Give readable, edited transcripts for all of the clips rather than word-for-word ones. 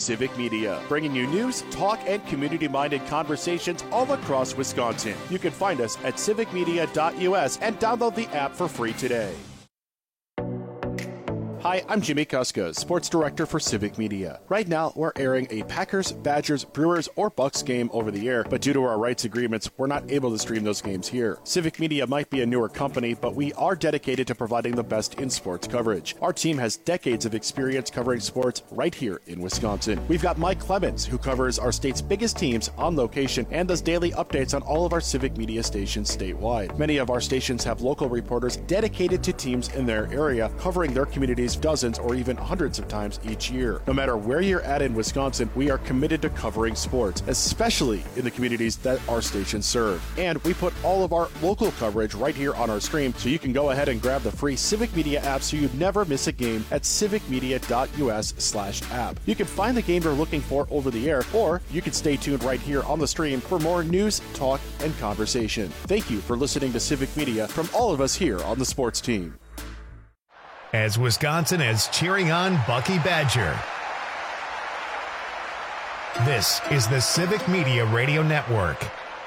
Civic Media, bringing you news, talk, and community-minded conversations all across Wisconsin. You can find us at civicmedia.us and download the app for free today. Hi, I'm Jimmy Kuska, Sports Director for Civic Media. Right now, we're airing a Packers, Badgers, Brewers, or Bucks game over the air, but due to our rights agreements, we're not able to stream those games here. Civic Media might be a newer company, but we are dedicated to providing the best in sports coverage. Our team has decades of experience covering sports right here in Wisconsin. We've got Mike Clemens, who covers our state's biggest teams on location and does daily updates on all of our Civic Media stations statewide. Many of our stations have local reporters dedicated to teams in their area, covering their communities dozens or even hundreds of times each year. No matter where you're at in Wisconsin, we are committed to covering sports, especially in the communities that our stations serve. And we put all of our local coverage right here on our screen, so you can go ahead and grab the free Civic Media app so you never miss a game at civicmedia.us/app. You can find the game you're looking for over the air, or you can stay tuned right here on the stream for more news, talk, and conversation. Thank you for listening to Civic Media from all of us here on the sports team. As Wisconsin is cheering on Bucky Badger. This is the Civic Media Radio Network.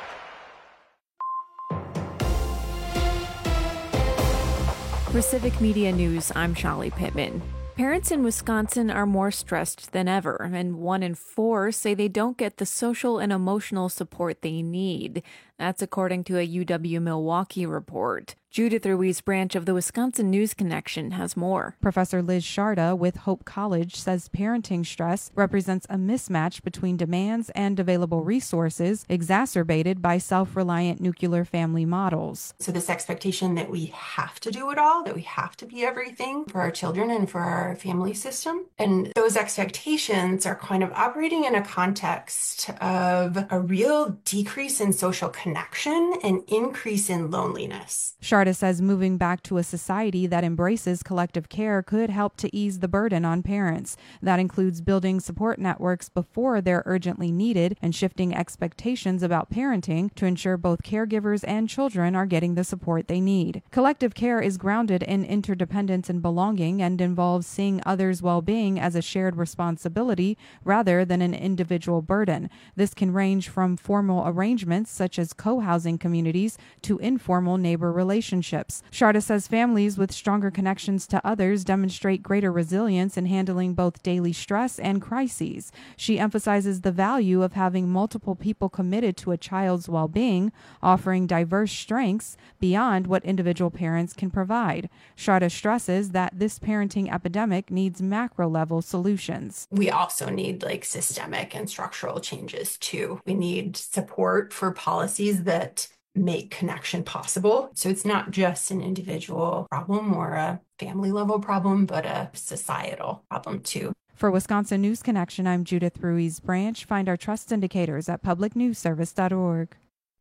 For Civic Media News, I'm Shali Pittman. Parents in Wisconsin are more stressed than ever, and 1 in 4 say they don't get the social and emotional support they need. That's according to a UW-Milwaukee report. Judith Ruiz Branch of the Wisconsin News Connection has more. Professor Liz Sharda with Hope College says parenting stress represents a mismatch between demands and available resources, exacerbated by self-reliant nuclear family models. So this expectation that we have to do it all, that we have to be everything for our children and for our family system. And those expectations are kind of operating in a context of a real decrease in social connection and increase in loneliness. Sharda says moving back to a society that embraces collective care could help to ease the burden on parents. That includes building support networks before they're urgently needed and shifting expectations about parenting to ensure both caregivers and children are getting the support they need. Collective care is grounded in interdependence and belonging and involves seeing others' well-being as a shared responsibility rather than an individual burden. This can range from formal arrangements such as co-housing communities to informal neighbor relationships. Sharda says families with stronger connections to others demonstrate greater resilience in handling both daily stress and crises. She emphasizes the value of having multiple people committed to a child's well-being, offering diverse strengths beyond what individual parents can provide. Sharda stresses that this parenting epidemic needs macro-level solutions. We also need systemic and structural changes too. We need support for policies that make connection possible. So it's not just an individual problem or a family level problem, but a societal problem too. For Wisconsin News Connection, I'm Judith Ruiz Branch. Find our trust indicators at publicnewsservice.org.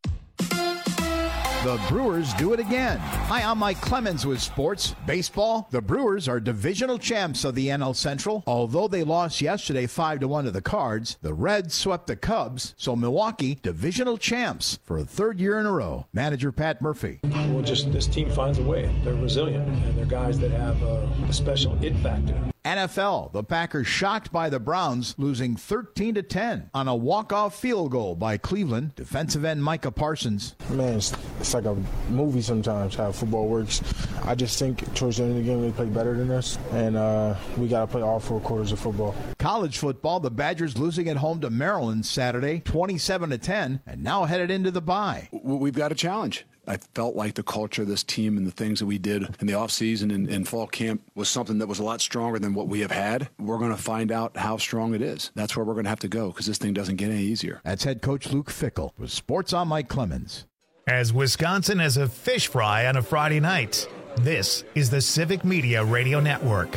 The Brewers do it again. Hi, I'm Mike Clemens with Sports Baseball. The Brewers are divisional champs of the NL Central. Although they lost yesterday 5-1 to the Cards, the Reds swept the Cubs, so Milwaukee divisional champs for a third year in a row. Manager Pat Murphy. Well, just this team finds a way. They're resilient, and they're guys that have a special it factor. NFL, the Packers shocked by the Browns, losing 13-10 on a walk-off field goal by Cleveland. Defensive end Micah Parsons. Man, it's like a movie sometimes how football works. I just think towards the end of the game they play better than us, and we got to play all 4 quarters of football. College football, the Badgers losing at home to Maryland Saturday, 27-10, and now headed into the bye. We've got a challenge. I felt like the culture of this team and the things that we did in the offseason and fall camp was something that was a lot stronger than what we have had. We're going to find out how strong it is. That's where we're going to have to go because this thing doesn't get any easier. That's head coach Luke Fickell. With Sports on Mike Clemens. As Wisconsin has a fish fry on a Friday night, this is the Civic Media Radio Network.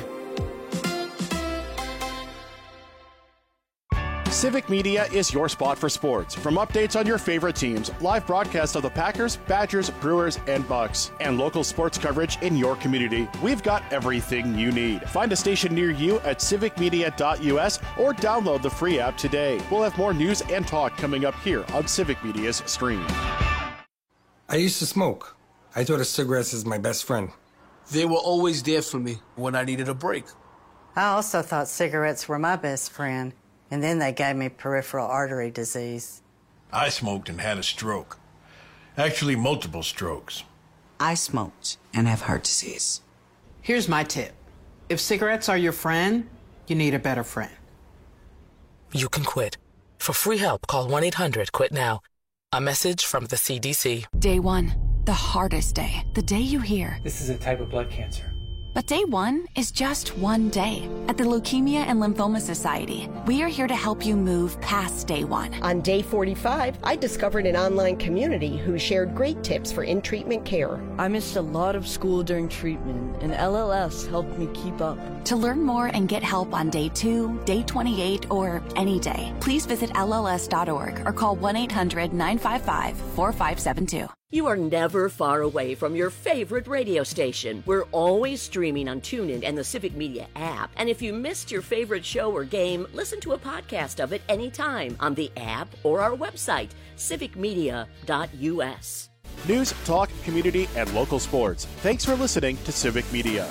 Civic Media is your spot for sports. From updates on your favorite teams, live broadcasts of the Packers, Badgers, Brewers, and Bucks, and local sports coverage in your community, we've got everything you need. Find a station near you at civicmedia.us or download the free app today. We'll have more news and talk coming up here on Civic Media's stream. I used to smoke. I thought of cigarettes as my best friend. They were always there for me when I needed a break. I also thought cigarettes were my best friend And then they gave me peripheral artery disease. I smoked and had a stroke. Actually, multiple strokes. I smoked and have heart disease. Here's my tip. If cigarettes are your friend, you need a better friend. You can quit. For free help, call 1-800-QUIT-NOW. A message from the CDC. Day 1, the hardest day. The day you hear, this is a type of blood cancer. But day 1 is just one day. At the Leukemia and Lymphoma Society, we are here to help you move past day 1. On day 45, I discovered an online community who shared great tips for in-treatment care. I missed a lot of school during treatment, and LLS helped me keep up. To learn more and get help on day 2, day 28, or any day, please visit LLS.org or call 1-800-955-4572. You are never far away from your favorite radio station. We're always streaming on TuneIn and the Civic Media app. And if you missed your favorite show or game, listen to a podcast of it anytime on the app or our website, civicmedia.us. News, talk, community, and local sports. Thanks for listening to Civic Media.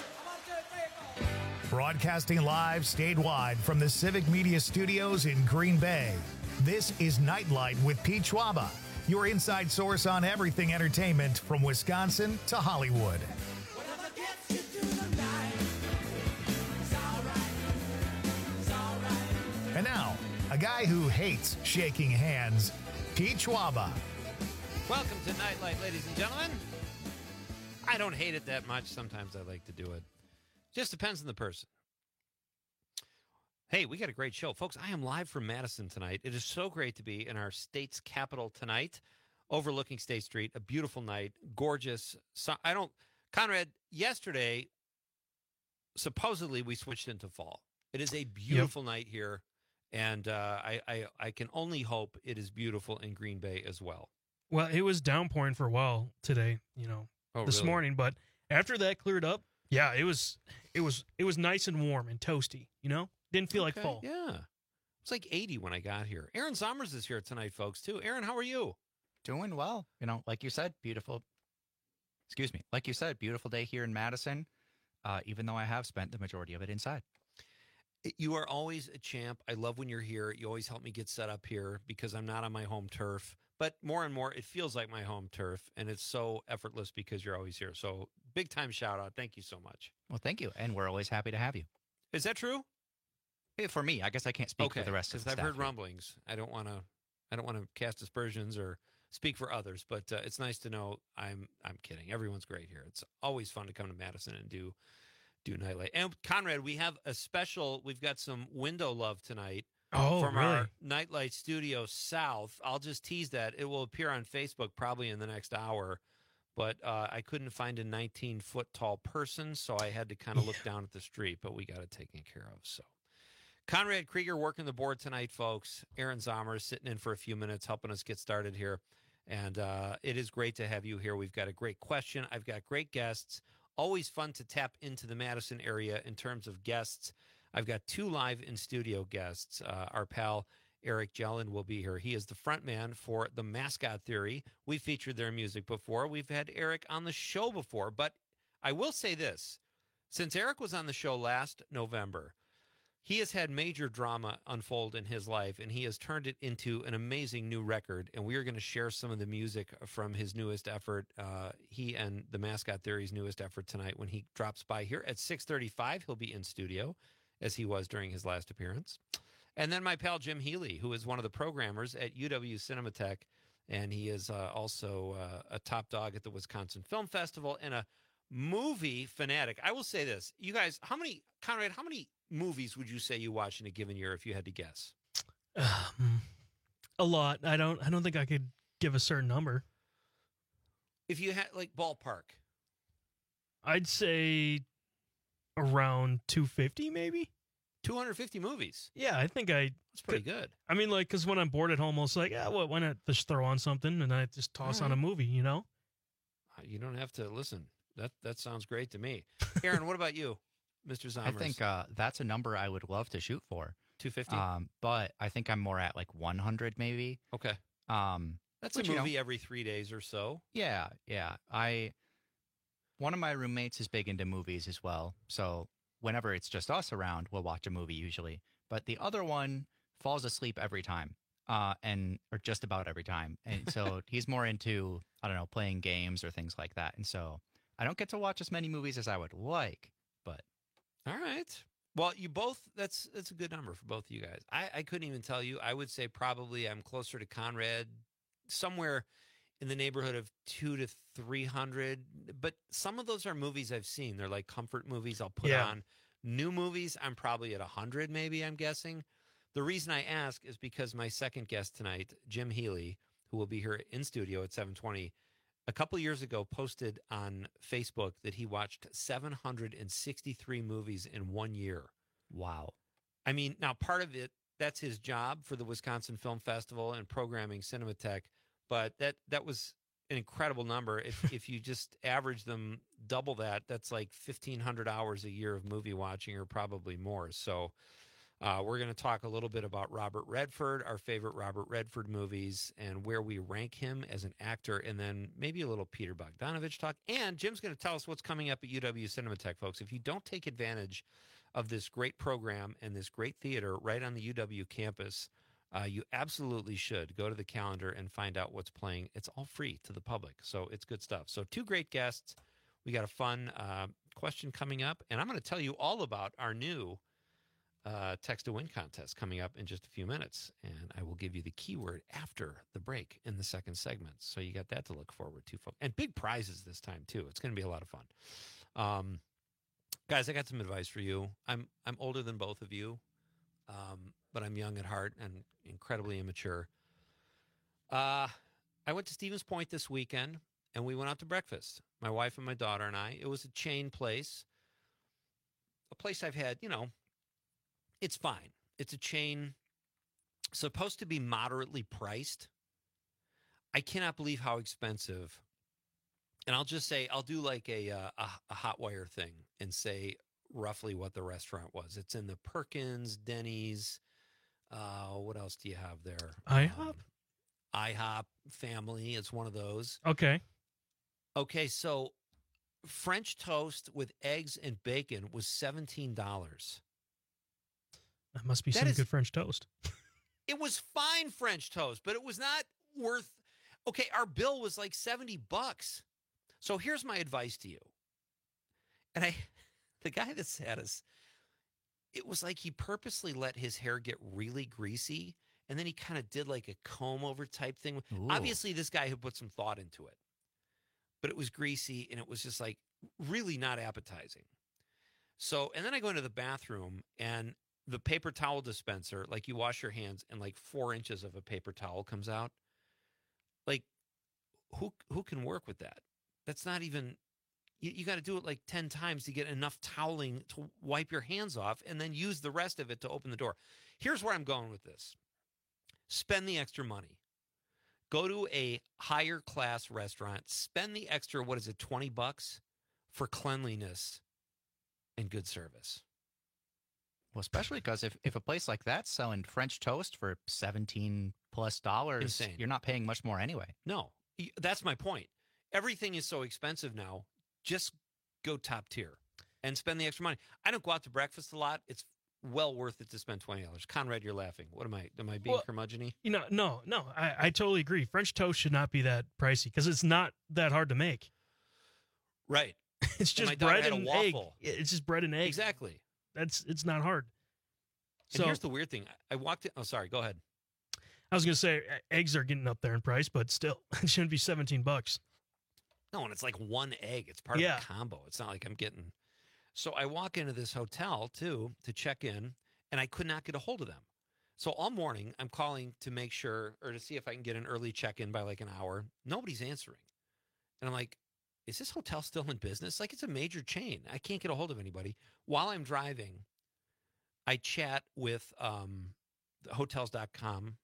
Broadcasting live statewide from the Civic Media Studios in Green Bay. This is Nightlight with Pete Schwaba, your inside source on everything entertainment from Wisconsin to Hollywood. And now, a guy who hates shaking hands, Pete Schwaba. Welcome to Nightlight, ladies and gentlemen. I don't hate it that much. Sometimes I like to do it. Just depends on the person. Hey, we got a great show. Folks, I am live from Madison tonight. It is so great to be in our state's capital tonight, overlooking State Street. A beautiful night, gorgeous. Conrad, yesterday, supposedly we switched into fall. It is a beautiful night here, and I can only hope it is beautiful in Green Bay as well. Well, it was downpouring for a while today, this morning, but after that cleared up, yeah, it was nice and warm and toasty, Didn't feel like fall. Yeah. It's like 80 when I got here. Aaron Somers is here tonight, folks, too. Aaron, how are you? Doing well. Like you said, beautiful day here in Madison, even though I have spent the majority of it inside. You are always a champ. I love when you're here. You always help me get set up here because I'm not on my home turf. But more and more, it feels like my home turf, and it's so effortless because you're always here. So big time shout out. Thank you so much. Well, thank you. And we're always happy to have you. Is that true? For me, I guess I can't speak for the rest of the staff. Because I've heard rumblings. I don't want to cast aspersions or speak for others, but it's nice to know. I'm kidding. Everyone's great here. It's always fun to come to Madison and do Nightlight. And Conrad, we've got some window love tonight. From our Nightlight Studio South. I'll just tease that. It will appear on Facebook probably in the next hour, but I couldn't find a 19-foot tall person, so I had to kind of look down at the street, but we got it taken care of. So, Conrad Krieger working the board tonight, folks. Aaron Somers sitting in for a few minutes, helping us get started here, and it is great to have you here. We've got a great question. I've got great guests. Always fun to tap into the Madison area in terms of guests. I've got 2 live in-studio guests. Our pal Eric Jellin will be here. He is the front man for The Mascot Theory. We've featured their music before. We've had Eric on the show before. But I will say this. Since Eric was on the show last November, he has had major drama unfold in his life, and he has turned it into an amazing new record. And we are going to share some of the music from his newest effort, he and The Mascot Theory's newest effort tonight when he drops by here at 6:35. He'll be in studio, as he was during his last appearance. And then my pal Jim Healy, who is one of the programmers at UW Cinematheque, and he is also a top dog at the Wisconsin Film Festival and a movie fanatic. I will say this. You guys, Conrad, how many movies would you say you watch in a given year if you had to guess? A lot. I don't think I could give a certain number. If you had, ballpark. I'd say around 250, maybe? 250 movies. Yeah, I think That's pretty good. I mean, because when I'm bored at home, I was like, why not just throw on something and I just toss on a movie, You don't have to listen. That sounds great to me. Aaron, what about you, Mr. Somers? I think that's a number I would love to shoot for. 250? But I think I'm more at 100 maybe. Okay. That's a movie every 3 days or so. Yeah. One of my roommates is big into movies as well, so whenever it's just us around, we'll watch a movie usually. But the other one, falls asleep every time, or just about every time. And so he's more into, I don't know, playing games or things like that. And so I don't get to watch as many movies as I would like, but. All right. Well, you both, that's a good number for both of you guys. I couldn't even tell you. I would say probably I'm closer to Conrad, somewhere in the neighborhood of 200 to 300. But some of those are movies I've seen. They're like comfort movies I'll put on. New movies, I'm probably at 100, maybe, I'm guessing. The reason I ask is because my second guest tonight, Jim Healy, who will be here in studio at 7:20, a couple years ago posted on Facebook that he watched 763 movies in 1 year. Wow. I mean, now part of it, that's his job for the Wisconsin Film Festival and programming Cinematheque, but that was an incredible number. If you just average them, double that, that's like 1,500 hours a year of movie watching, or probably more. So we're going to talk a little bit about Robert Redford, our favorite Robert Redford movies, and where we rank him as an actor, and then maybe a little Peter Bogdanovich talk. And Jim's going to tell us what's coming up at UW Cinematheque, folks. If you don't take advantage of this great program and this great theater right on the UW campus, you absolutely should go to the calendar and find out what's playing. It's all free to the public, so it's good stuff. So 2 great guests. We got a fun question coming up, and I'm going to tell you all about our new Text to Win contest coming up in just a few minutes, and I will give you the keyword after the break in the second segment. So you got that to look forward to, folks. And big prizes this time, too. It's going to be a lot of fun. Guys, I got some advice for you. I'm older than both of you, but I'm young at heart and incredibly immature. I went to Stevens Point this weekend, and we went out to breakfast, my wife and my daughter and I. It was a chain place, a place I've had, it's fine. It's a chain, supposed to be moderately priced. I cannot believe how expensive. And I'll just say, I'll do like a hot wire thing and say roughly what the restaurant was. It's in the Perkins, Denny's. What else do you have there? IHOP? IHOP family. It's one of those. Okay, so French toast with eggs and bacon was $17. That must be some good French toast. It was fine French toast, but it was not worth. Okay, our bill was like $70. So here's my advice to you. And the guy that sat us, it was like he purposely let his hair get really greasy, and then he kind of did like a comb over type thing. Ooh. Obviously, this guy had put some thought into it, but it was greasy, and it was just like really not appetizing. So, and then I go into the bathroom, and the paper towel dispenser, like you wash your hands and like 4 inches of a paper towel comes out. Like who can work with that? That's not even, you got to do it like 10 times to get enough toweling to wipe your hands off and then use the rest of it to open the door. Here's where I'm going with this. Spend the extra money. Go to a higher class restaurant, spend the extra, $20 for cleanliness and good service. Well, especially because if a place like that's selling French toast for $17+, insane. You're not paying much more anyway. No, that's my point. Everything is so expensive now. Just go top tier and spend the extra money. I don't go out to breakfast a lot. It's well worth it to spend $20. Conrad, you're laughing. What am I being curmudgeon-y? No. I totally agree. French toast should not be that pricey because it's not that hard to make. Right. It's just bread and egg. It's just bread and egg. Exactly. It's not hard. And here's the weird thing. I walked in. Oh, sorry. Go ahead. I was going to say eggs are getting up there in price, but still, it shouldn't be $17. No, and it's like one egg. It's part of the combo. It's not like I'm getting. So I walk into this hotel too to check in, and I could not get a hold of them. So all morning I'm calling to make sure or to see if I can get an early check-in by like an hour. Nobody's answering, and I'm like, is this hotel still in business? Like, it's a major chain. I can't get a hold of anybody. While I'm driving, I chat with hotels.com.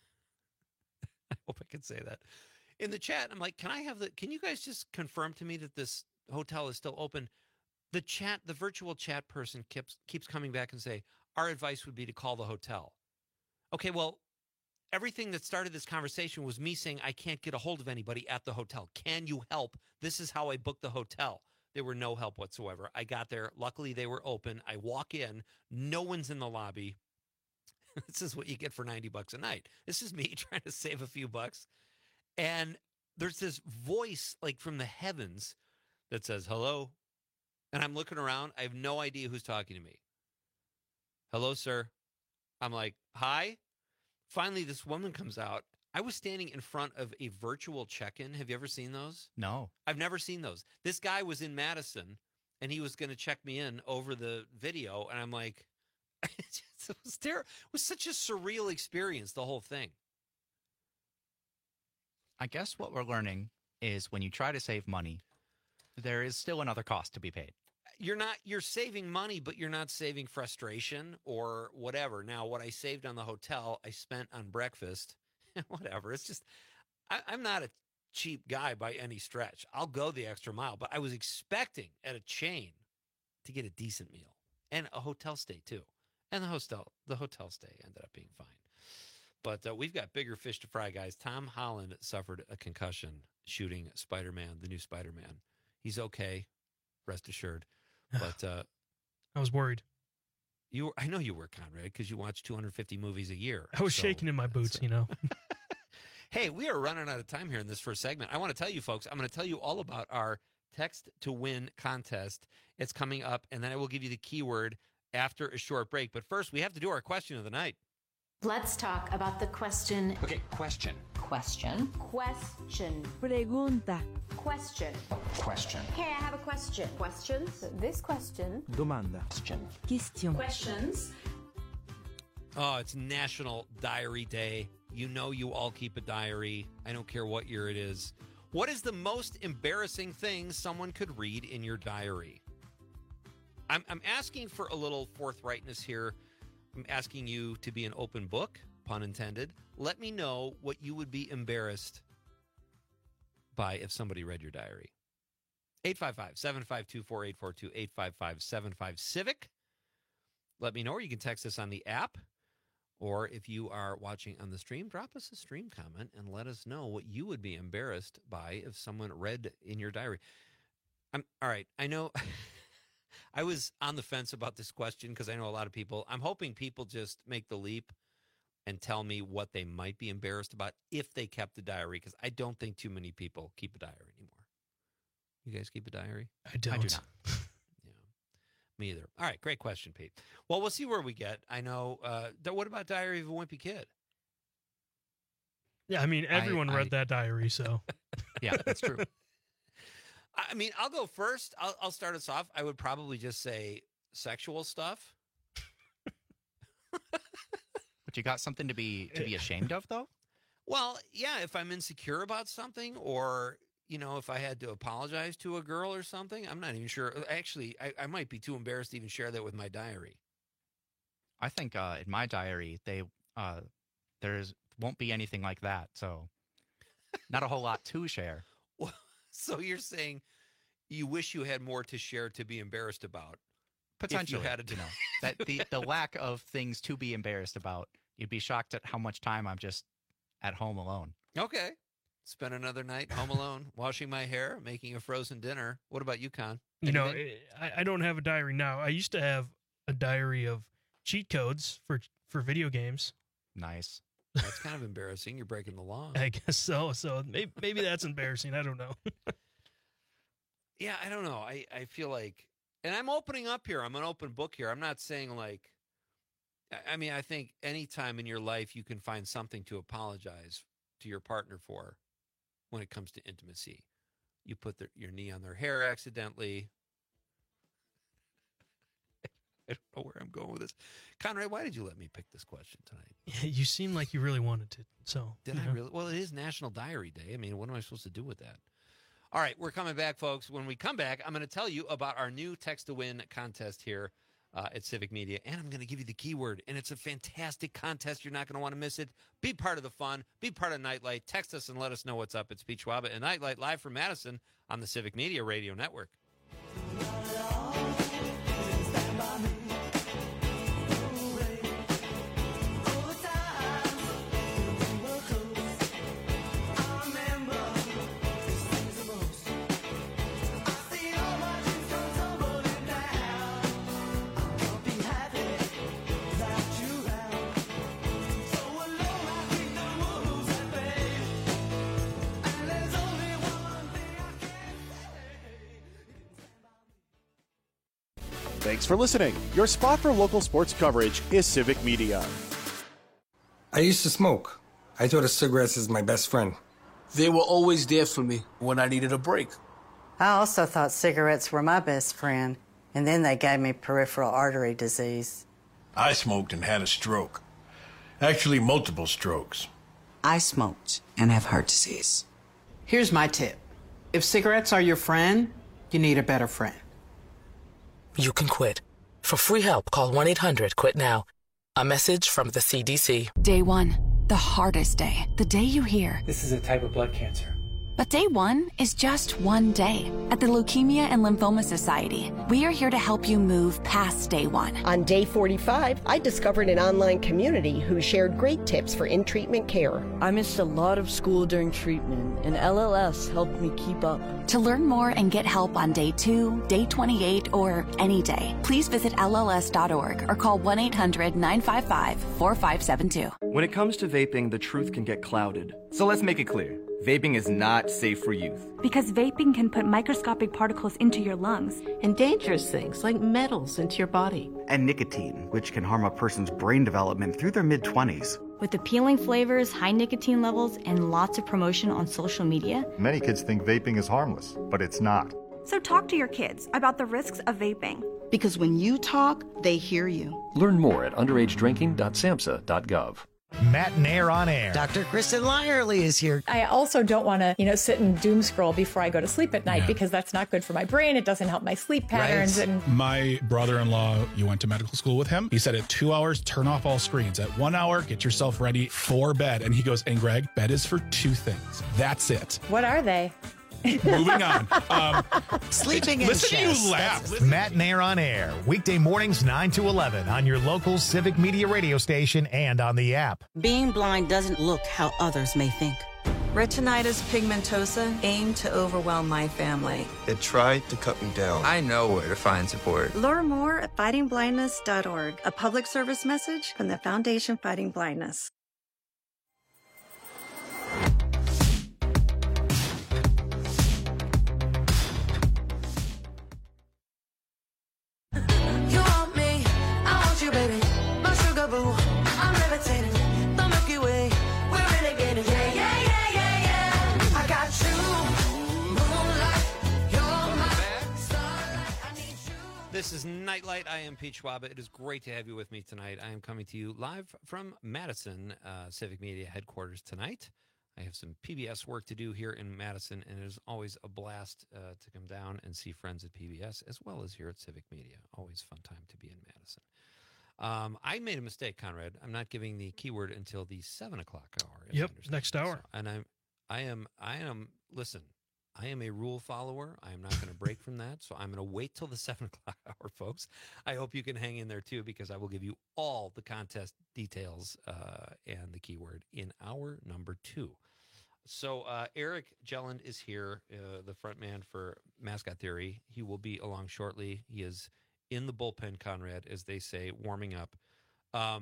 I hope I can say that. In the chat, I'm like, can you guys just confirm to me that this hotel is still open? The virtual chat person keeps coming back and say, our advice would be to call the hotel. Okay, well, everything that started this conversation was me saying I can't get a hold of anybody at the hotel. Can you help? This is how I booked the hotel. There were no help whatsoever. I got there. Luckily, they were open. I walk in. No one's in the lobby. This is what you get for $90 a night. This is me trying to save a few bucks. And there's this voice like from the heavens that says, hello. And I'm looking around. I have no idea who's talking to me. Hello, sir. I'm like, hi. Finally, this woman comes out. I was standing in front of a virtual check-in. Have you ever seen those? No. I've never seen those. This guy was in Madison, and he was going to check me in over the video. And I'm like, it was terrible. It was such a surreal experience, the whole thing. I guess what we're learning is when you try to save money, there is still another cost to be paid. You're saving money, but you're not saving frustration or whatever. Now, what I saved on the hotel, I spent on breakfast. Whatever. It's just, I'm not a cheap guy by any stretch. I'll go the extra mile, but I was expecting at a chain to get a decent meal and a hotel stay too. And the hotel stay ended up being fine. But we've got bigger fish to fry, guys. Tom Holland suffered a concussion shooting Spider-Man, the new Spider-Man. He's okay, rest assured. But I was worried. I know you were, Conrad, because you watch 250 movies a year. I was shaking in my boots, you know. Hey, we are running out of time here in this first segment. I want to tell you, folks, I'm going to tell you all about our Text to Win contest. It's coming up, and then I will give you the keyword after a short break. But first, we have to do our question of the night. Let's talk about the question. Okay, question. Question. Question. Pregunta. Question. Question. Hey, I have a question. Questions? This question. Domanda. Question. Questions. Oh, it's National Diary Day. You know you all keep a diary. I don't care what year it is. What is the most embarrassing thing someone could read in your diary? I'm asking for a little forthrightness here. I'm asking you to be an open book, pun intended. Let me know what you would be embarrassed by if somebody read your diary. 855-752-4842, 855-75-CIVIC. Let me know, or you can text us on the app. Or if you are watching on the stream, drop us a stream comment and let us know what you would be embarrassed by if someone read in your diary. All right, I know I was on the fence about this question because I know a lot of people. I'm hoping people just make the leap and tell me what they might be embarrassed about if they kept a diary, because I don't think too many people keep a diary anymore. You guys keep a diary? I don't. I do not. Me either. All right, great question, Pete. Well, we'll see where we get. I know. What about Diary of a Wimpy Kid? Yeah, I mean, everyone read that diary, so. Yeah, that's true. I mean, I'll go first. I'll start us off. I would probably just say sexual stuff. But you got something to be ashamed of, though? Well, yeah, if I'm insecure about something, or you know, if I had to apologize to a girl or something, I'm not even sure. Actually, I might be too embarrassed to even share that with my diary. I think in my diary, there's won't be anything like that. So not a whole lot to share. Well, so you're saying you wish you had more to share to be embarrassed about? Potentially, that the lack of things to be embarrassed about. You'd be shocked at how much time I'm just at home alone. Okay. Spend another night home alone, washing my hair, making a frozen dinner. What about you, Con? You know, I don't have a diary now. I used to have a diary of cheat codes for video games. Nice. That's kind of embarrassing. You're breaking the law. I guess so. So maybe that's embarrassing. I don't know. Yeah, I don't know. I feel like, and I'm opening up here. I'm an open book here. I'm not saying like, I mean, I think anytime in your life you can find something to apologize to your partner for. When it comes to intimacy, you put your knee on their hair accidentally. I don't know where I'm going with this. Conrad, why did you let me pick this question tonight? You seem like you really wanted to. So did I really? Well, it is National Diary Day. I mean, what am I supposed to do with that? All right, we're coming back, folks. When we come back, I'm going to tell you about our new Text to Win contest here at Civic Media, and I'm going to give you the keyword, and it's a fantastic contest. You're not going to want to miss it. Be part of the fun. Be part of Nightlight. Text us and let us know what's up. It's Pete Schwaba and Nightlight live from Madison on the Civic Media Radio Network. Thanks for listening. Your spot for local sports coverage is Civic Media. I used to smoke. I thought of cigarettes as my best friend. They were always there for me when I needed a break. I also thought cigarettes were my best friend, and then they gave me peripheral artery disease. I smoked and had a stroke. Actually, multiple strokes. I smoked and have heart disease. Here's my tip. If cigarettes are your friend, you need a better friend. You can quit. For free help, call 1-800-QUIT-NOW. A message from the CDC. Day 1, the hardest day. The day you hear, this is a type of blood cancer. But day 1 is just one day. At the Leukemia and Lymphoma Society, we are here to help you move past day 1. On day 45, I discovered an online community who shared great tips for in-treatment care. I missed a lot of school during treatment, and LLS helped me keep up. To learn more and get help on day 2, day 28, or any day, please visit LLS.org or call 1-800-955-4572. When it comes to vaping, the truth can get clouded. So let's make it clear. Vaping is not safe for youth. Because vaping can put microscopic particles into your lungs. And dangerous things like metals into your body. And nicotine, which can harm a person's brain development through their mid-20s. With appealing flavors, high nicotine levels, and lots of promotion on social media. Many kids think vaping is harmless, but it's not. So talk to your kids about the risks of vaping. Because when you talk, they hear you. Learn more at underagedrinking.samhsa.gov. Matt Nair on air. Dr. Kristen Lyerly is here. I also don't want to, sit and doom scroll before I go to sleep at night because that's not good for my brain. It doesn't help my sleep patterns. Right. And my brother-in-law, you went to medical school with him. He said at 2 hours, turn off all screens. At 1 hour, get yourself ready for bed. And he goes, and Greg, bed is for 2 things. That's it. What are they? Moving on. Sleeping in Listen chess. to you laugh. Matt Nair on air. Weekday mornings 9 to 11 on your local Civic Media radio station and on the app. Being blind doesn't look how others may think. Retinitis pigmentosa aimed to overwhelm my family. It tried to cut me down. I know where to find support. Learn more at fightingblindness.org. A public service message from the Foundation Fighting Blindness. This is Nightlight. I am Pete Schwab. It is great to have you with me tonight. I am coming to you live from Madison Civic Media headquarters tonight. I have some PBS work to do here in Madison, and it is always a blast to come down and see friends at PBS as well as here at Civic Media. Always a fun time to be in Madison. I made a mistake, Conrad. I'm not giving the keyword until the 7 o'clock hour. Yep, next hour. So, and I am. Listen, I am a rule follower. I am not going to break from that. So I'm going to wait till the 7 o'clock hour, folks. I hope you can hang in there too, because I will give you all the contest details and the keyword in hour number 2. So Eric Jelland is here, the front man for Mascot Theory. He will be along shortly. He is in the bullpen, Conrad, as they say, warming up. I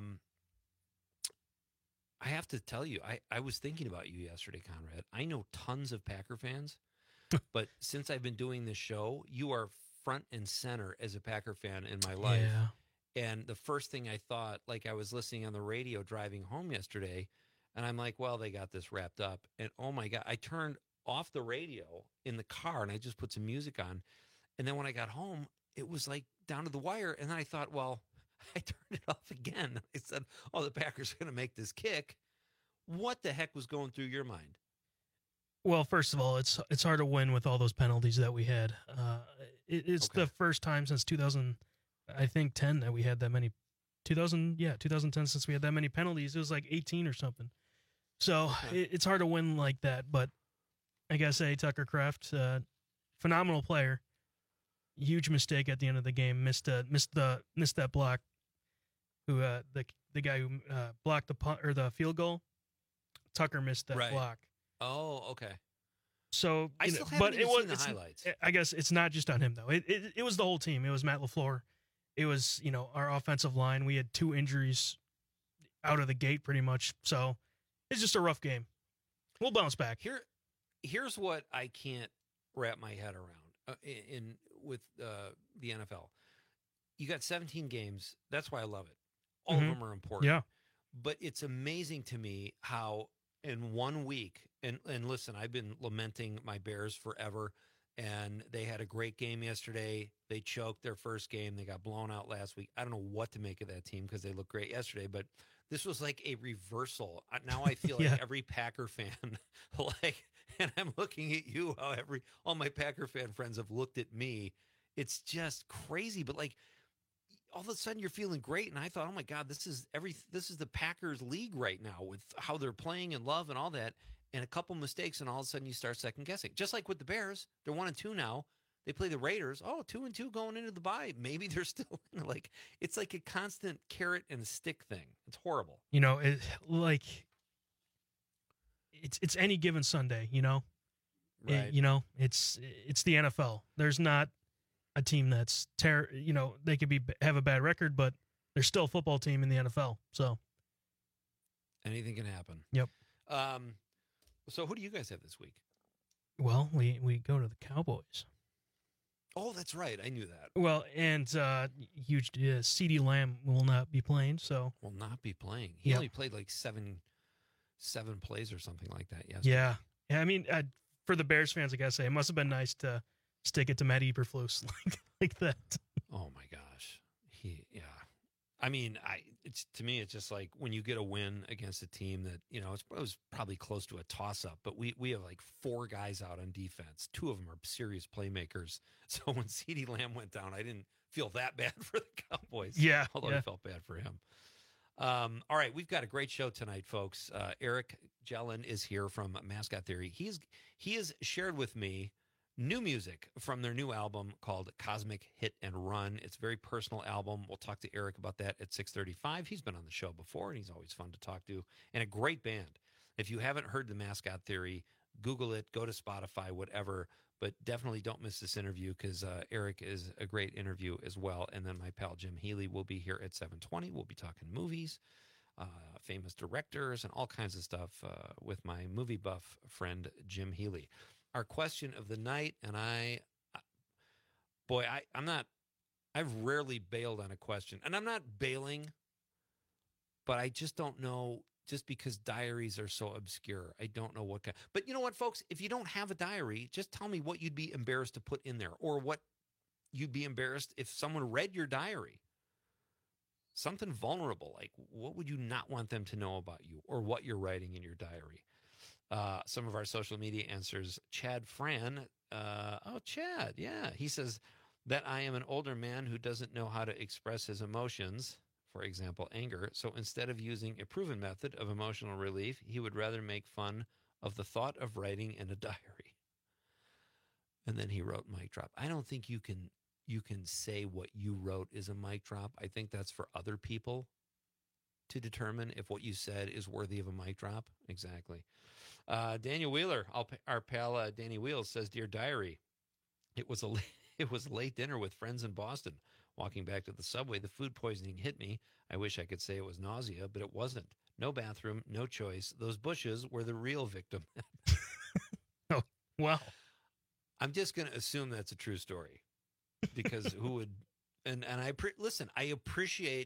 have to tell you, I was thinking about you yesterday, Conrad. I know tons of Packer fans, but since I've been doing this show, you are front and center as a Packer fan in my life. Yeah. And the first thing I thought, like I was listening on the radio driving home yesterday, and I'm like, well, they got this wrapped up. And oh my God, I turned off the radio in the car and I just put some music on. And then when I got home, it was like down to the wire. And then I thought, well, I turned it off again. I said, oh, the Packers are going to make this kick. What the heck was going through your mind? Well, first of all, it's hard to win with all those penalties that we had. It's the first time since 2000, I think 10 that we had that many. 2010 since we had that many penalties. It was like 18 or something. So it's hard to win like that. But I gotta say, Tucker Kraft, phenomenal player. Huge mistake at the end of the game. Missed that block. Who the guy who blocked the punt or the field goal? Tucker missed that block. Oh, okay. So, I still haven't even seen the highlights. I guess it's not just on him though. It was the whole team. It was Matt LaFleur. It was our offensive line. We had 2 injuries out of the gate pretty much. So it's just a rough game. We'll bounce back. Here's what I can't wrap my head around with the NFL. you got 17 games. That's why I love it. All of them are important. Yeah. But it's amazing to me how in 1 week, and listen, I've been lamenting my Bears forever, and they had a great game yesterday. They choked their first game. They got blown out last week. I don't know what to make of that team because they looked great yesterday, but this was like a reversal. Now I feel like every Packer fan, and I'm looking at you, how all my Packer fan friends have looked at me. It's just crazy, but like all of a sudden you're feeling great, and I thought, oh my God, this is the Packers league right now with how they're playing and love and all that, and a couple mistakes, and all of a sudden you start second guessing. Just like with the Bears, they're 1-2 now. They play the Raiders. Oh, 2-2 going into the bye. Maybe they're still like it's like a constant carrot and stick thing. It's horrible. You know, it's any given Sunday. You know, right? It's the NFL. There's not a team that's they could have a bad record, but they're still a football team in the NFL. So anything can happen. Yep. So who do you guys have this week? Well, we go to the Cowboys. Oh, that's right. I knew that. Well, and huge CeeDee Lamb will not be playing. So will not be playing. He only played like seven plays or something like that yesterday. Yeah. I mean, for the Bears fans, I gotta say, it must have been nice to stick it to Matt Eberflus like that. Oh my gosh. I mean, to me, it's just like when you get a win against a team that, it was probably close to a toss-up, but we have like 4 guys out on defense. 2 of them are serious playmakers. So when CeeDee Lamb went down, I didn't feel that bad for the Cowboys. Yeah. Although I felt bad for him. All right, we've got a great show tonight, folks. Eric Jellin is here from Mascot Theory. He has shared with me new music from their new album called Cosmic Hit and Run. It's a very personal album. We'll talk to Eric about that at 6:35. He's been on the show before, and he's always fun to talk to. And a great band. If you haven't heard the Mascot Theory, Google it, go to Spotify, whatever. But definitely don't miss this interview because Eric is a great interview as well. And then my pal Jim Healy will be here at 7:20. We'll be talking movies, famous directors, and all kinds of stuff with my movie buff friend Jim Healy. Our question of the night, and I've rarely bailed on a question, and I'm not bailing, but I just don't know, just because diaries are so obscure. I don't know what kind, but you know what, folks, if you don't have a diary, just tell me what you'd be embarrassed to put in there, or what you'd be embarrassed if someone read your diary. Something vulnerable, like what would you not want them to know about you, or what you're writing in your diary. Some of our social media answers. Chad Fran. Chad. Yeah. He says that I am an older man who doesn't know how to express his emotions, for example, anger. So instead of using a proven method of emotional relief, he would rather make fun of the thought of writing in a diary. And then he wrote mic drop. I don't think you can say what you wrote is a mic drop. I think that's for other people to determine if what you said is worthy of a mic drop. Exactly. Daniel Wheeler, our pal Danny Wheels, says, "Dear Diary, it was a late dinner with friends in Boston. Walking back to the subway, the food poisoning hit me. I wish I could say it was nausea, but it wasn't. No bathroom, no choice. Those bushes were the real victim." Oh, wow. I'm just going to assume that's a true story, because who would? And listen, I appreciate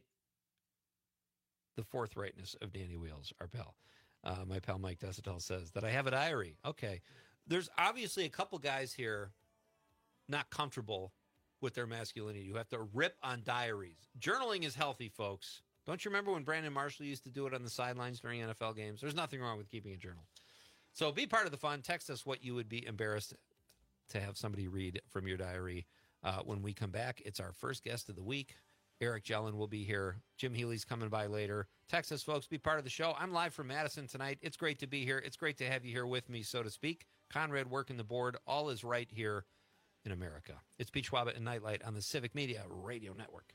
the forthrightness of Danny Wheels, our pal. My pal Mike Desitel says that I have a diary. Okay. There's obviously a couple guys here not comfortable with their masculinity who have to rip on diaries. Journaling is healthy, folks. Don't you remember when Brandon Marshall used to do it on the sidelines during NFL games? There's nothing wrong with keeping a journal. So be part of the fun. Text us what you would be embarrassed to have somebody read from your diary. When we come back, it's our first guest of the week. Eric Jellin will be here. Jim Healy's coming by later. Text us, folks. Be part of the show. I'm live from Madison tonight. It's great to be here. It's great to have you here with me, so to speak. Conrad working the board. All is right here in America. It's Pete Schwaba and Nightlight on the Civic Media Radio Network.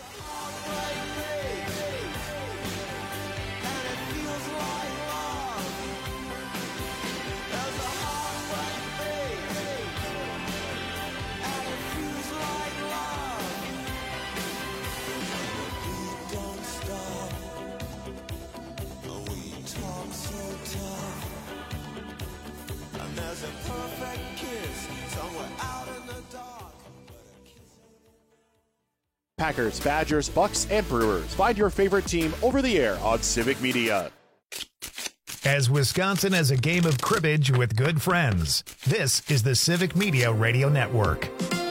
There's a perfect kiss somewhere out in the dark. Packers, Badgers, Bucks, and Brewers. Find your favorite team over the air on Civic Media. As Wisconsin has a game of cribbage with good friends, this is the Civic Media Radio Network.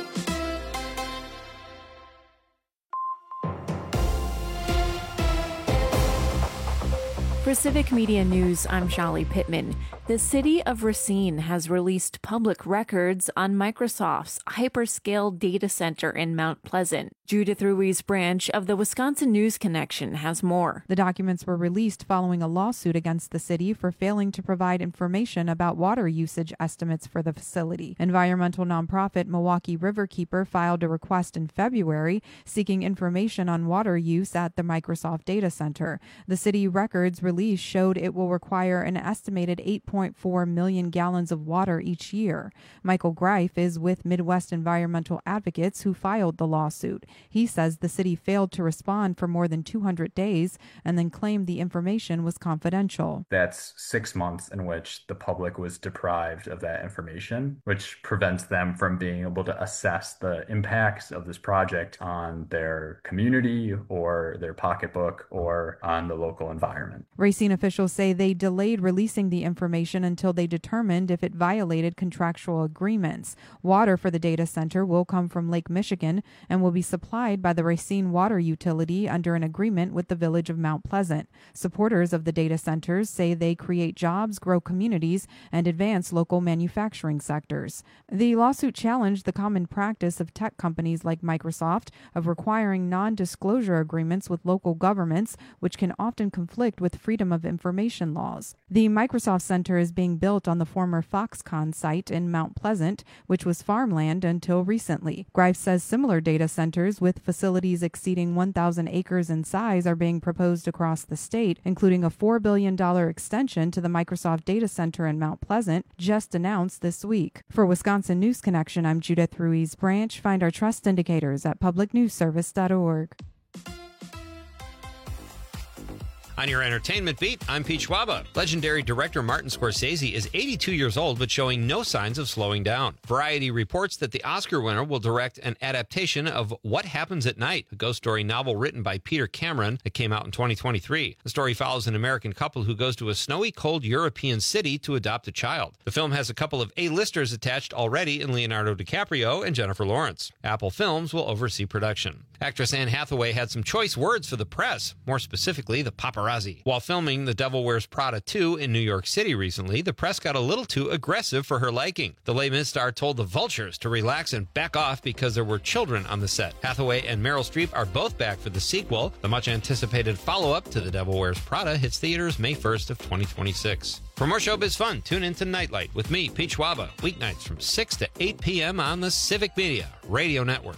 For Civic Media News, I'm Shali Pittman. The city of Racine has released public records on Microsoft's hyperscale data center in Mount Pleasant. Judith Ruiz Branch of the Wisconsin News Connection has more. The documents were released following a lawsuit against the city for failing to provide information about water usage estimates for the facility. Environmental nonprofit Milwaukee Riverkeeper filed a request in February seeking information on water use at the Microsoft data center. The city records release showed it will require an estimated 8.4 million gallons of water each year. Michael Greif is with Midwest Environmental Advocates who filed the lawsuit. He says the city failed to respond for more than 200 days and then claimed the information was confidential. That's 6 months in which the public was deprived of that information, which prevents them from being able to assess the impacts of this project on their community or their pocketbook or on the local environment. Racine officials say they delayed releasing the information until they determined if it violated contractual agreements. Water for the data center will come from Lake Michigan and will be supplied by the Racine Water Utility under an agreement with the village of Mount Pleasant. Supporters of the data centers say they create jobs, grow communities, and advance local manufacturing sectors. The lawsuit challenged the common practice of tech companies like Microsoft of requiring non-disclosure agreements with local governments, which can often conflict with freedom of information laws. The Microsoft Center is being built on the former Foxconn site in Mount Pleasant, which was farmland until recently. Greif says similar data centers with facilities exceeding 1,000 acres in size are being proposed across the state, including a $4 billion extension to the Microsoft data center in Mount Pleasant, just announced this week. For Wisconsin News Connection, I'm Judith Ruiz Branch. Find our trust indicators at publicnewsservice.org. On your entertainment beat, I'm Pete Schwaba. Legendary director Martin Scorsese is 82 years old but showing no signs of slowing down. Variety reports that the Oscar winner will direct an adaptation of What Happens at Night, a ghost story novel written by Peter Cameron that came out in 2023. The story follows an American couple who goes to a snowy, cold European city to adopt a child. The film has a couple of A-listers attached already in Leonardo DiCaprio and Jennifer Lawrence. Apple Films will oversee production. Actress Anne Hathaway had some choice words for the press, more specifically the paparazzi. While filming The Devil Wears Prada 2 in New York City recently, the press got a little too aggressive for her liking. The Les Mis star told the Vultures to relax and back off because there were children on the set. Hathaway and Meryl Streep are both back for the sequel. The much-anticipated follow-up to The Devil Wears Prada hits theaters May 1st of 2026. For more showbiz fun, tune in to Nightlight with me, Pete Schwaba, weeknights from 6 to 8 p.m. on the Civic Media Radio Network.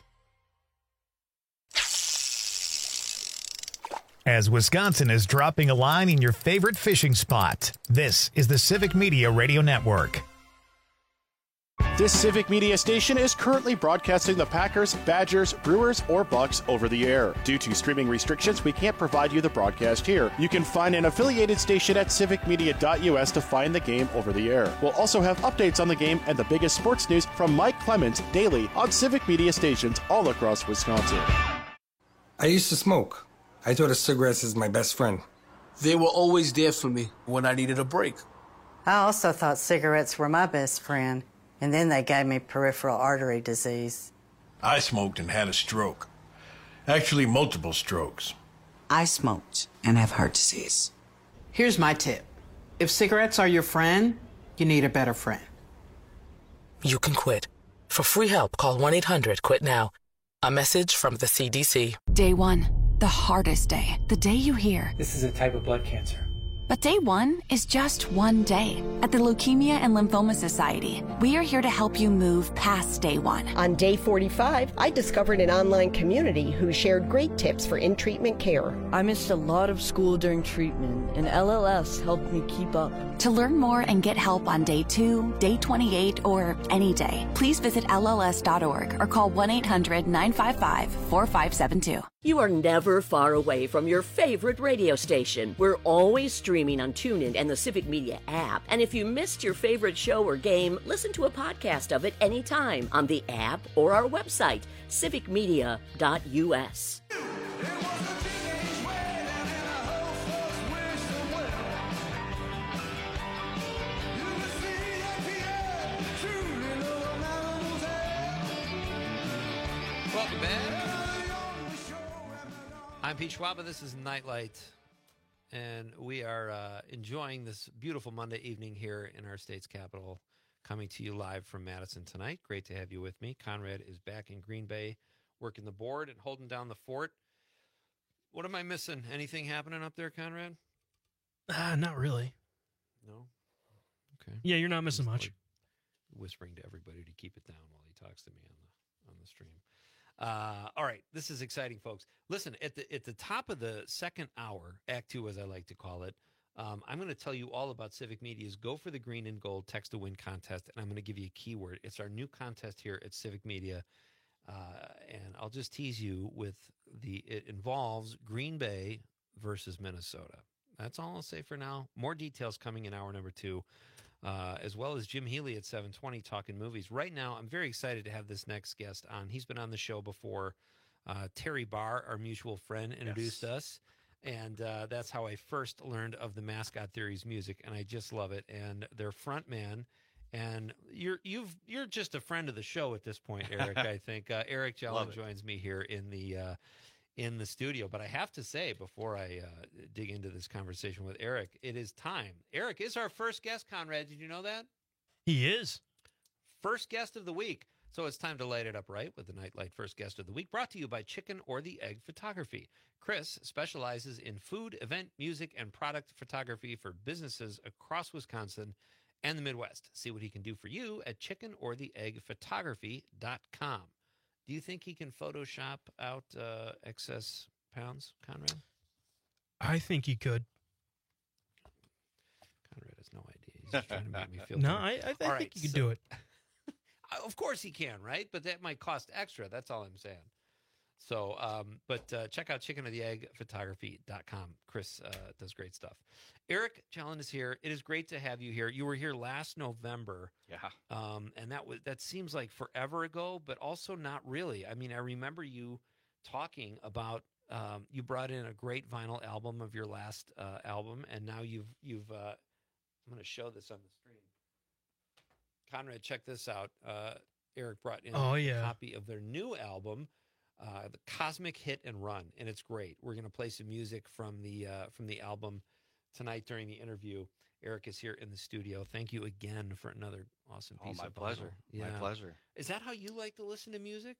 As Wisconsin is dropping a line in your favorite fishing spot, this is the Civic Media Radio Network. This Civic Media station is currently broadcasting the Packers, Badgers, Brewers, or Bucks over the air. Due to streaming restrictions, we can't provide you the broadcast here. You can find an affiliated station at civicmedia.us to find the game over the air. We'll also have updates on the game and the biggest sports news from Mike Clemens daily on Civic Media stations all across Wisconsin. I used to smoke. I thought of cigarettes as my best friend. They were always there for me when I needed a break. I also thought cigarettes were my best friend, and then they gave me peripheral artery disease. I smoked and had a stroke. Actually, multiple strokes. I smoked and have heart disease. Here's my tip. If cigarettes are your friend, you need a better friend. You can quit. For free help, call 1-800-QUIT-NOW. A message from the CDC. Day 1. The hardest day. The day you hear, this is a type of blood cancer. But day 1 is just one day. At the Leukemia and Lymphoma Society, we are here to help you move past day 1. On day 45, I discovered an online community who shared great tips for in-treatment care. I missed a lot of school during treatment, and LLS helped me keep up. To learn more and get help on day 2, day 28, or any day, please visit LLS.org or call 1-800-955-4572. You are never far away from your favorite radio station. We're always streaming on TuneIn and the Civic Media app. And if you missed your favorite show or game, listen to a podcast of it anytime on the app or our website, civicmedia.us. Welcome back. I'm Pete Schwab, and this is Nightlight, and we are enjoying this beautiful Monday evening here in our state's capital, coming to you live from Madison tonight. Great to have you with me. Conrad is back in Green Bay, working the board and holding down the fort. What am I missing? Anything happening up there, Conrad? Not really. No? Okay. Yeah, you're not missing much. Like whispering to everybody to keep it down while he talks to me on the stream. All right, this is exciting, folks. Listen, at the top of the second hour, Act 2, as I like to call it, I'm going to tell you all about Civic Media's Go for the Green and Gold Text to Win contest, and I'm going to give you a keyword. It's our new contest here at Civic Media, and I'll just tease you with it involves Green Bay versus Minnesota. That's all I'll say for now. More details coming in hour number 2. As well as Jim Healy at 720 talking movies. Right now, I'm very excited to have this next guest on. He's been on the show before. Terry Barr, our mutual friend, introduced us, and that's how I first learned of the Mascot Theory's music, and I just love it. And their front man, and you're just a friend of the show at this point, Eric. I think Eric Jellin joins me here in the studio. But I have to say, before I dig into this conversation with Eric, it is time. Eric is our first guest, Conrad. Did you know that? He is. First guest of the week. So it's time to light it up right with the Nightlight First Guest of the Week, brought to you by Chicken or the Egg Photography. Chris specializes in food, event, music, and product photography for businesses across Wisconsin and the Midwest. See what he can do for you at chickenortheeggphotography.com. Do you think he can Photoshop out excess pounds, Conrad? I think he could. Conrad has no idea. He's just trying to make me feel No, good. I think he could do it. Of course he can, right? But that might cost extra. That's all I'm saying. So, but check out chickenortheeggphotography.com. Chris does great stuff. Eric Jellin is here. It is great to have you here. You were here last November. Yeah. And that seems like forever ago, but also not really. I mean, I remember you talking about you brought in a great vinyl album of your last album, and now you've I'm going to show this on the screen. Conrad, check this out. Eric brought in a copy of their new album, the Cosmic Hit and Run, and it's great. We're going to play some music from the album tonight during the interview. Eric is here in the studio. Thank you again for another awesome piece of pleasure. Yeah. My pleasure. Is that how you like to listen to music?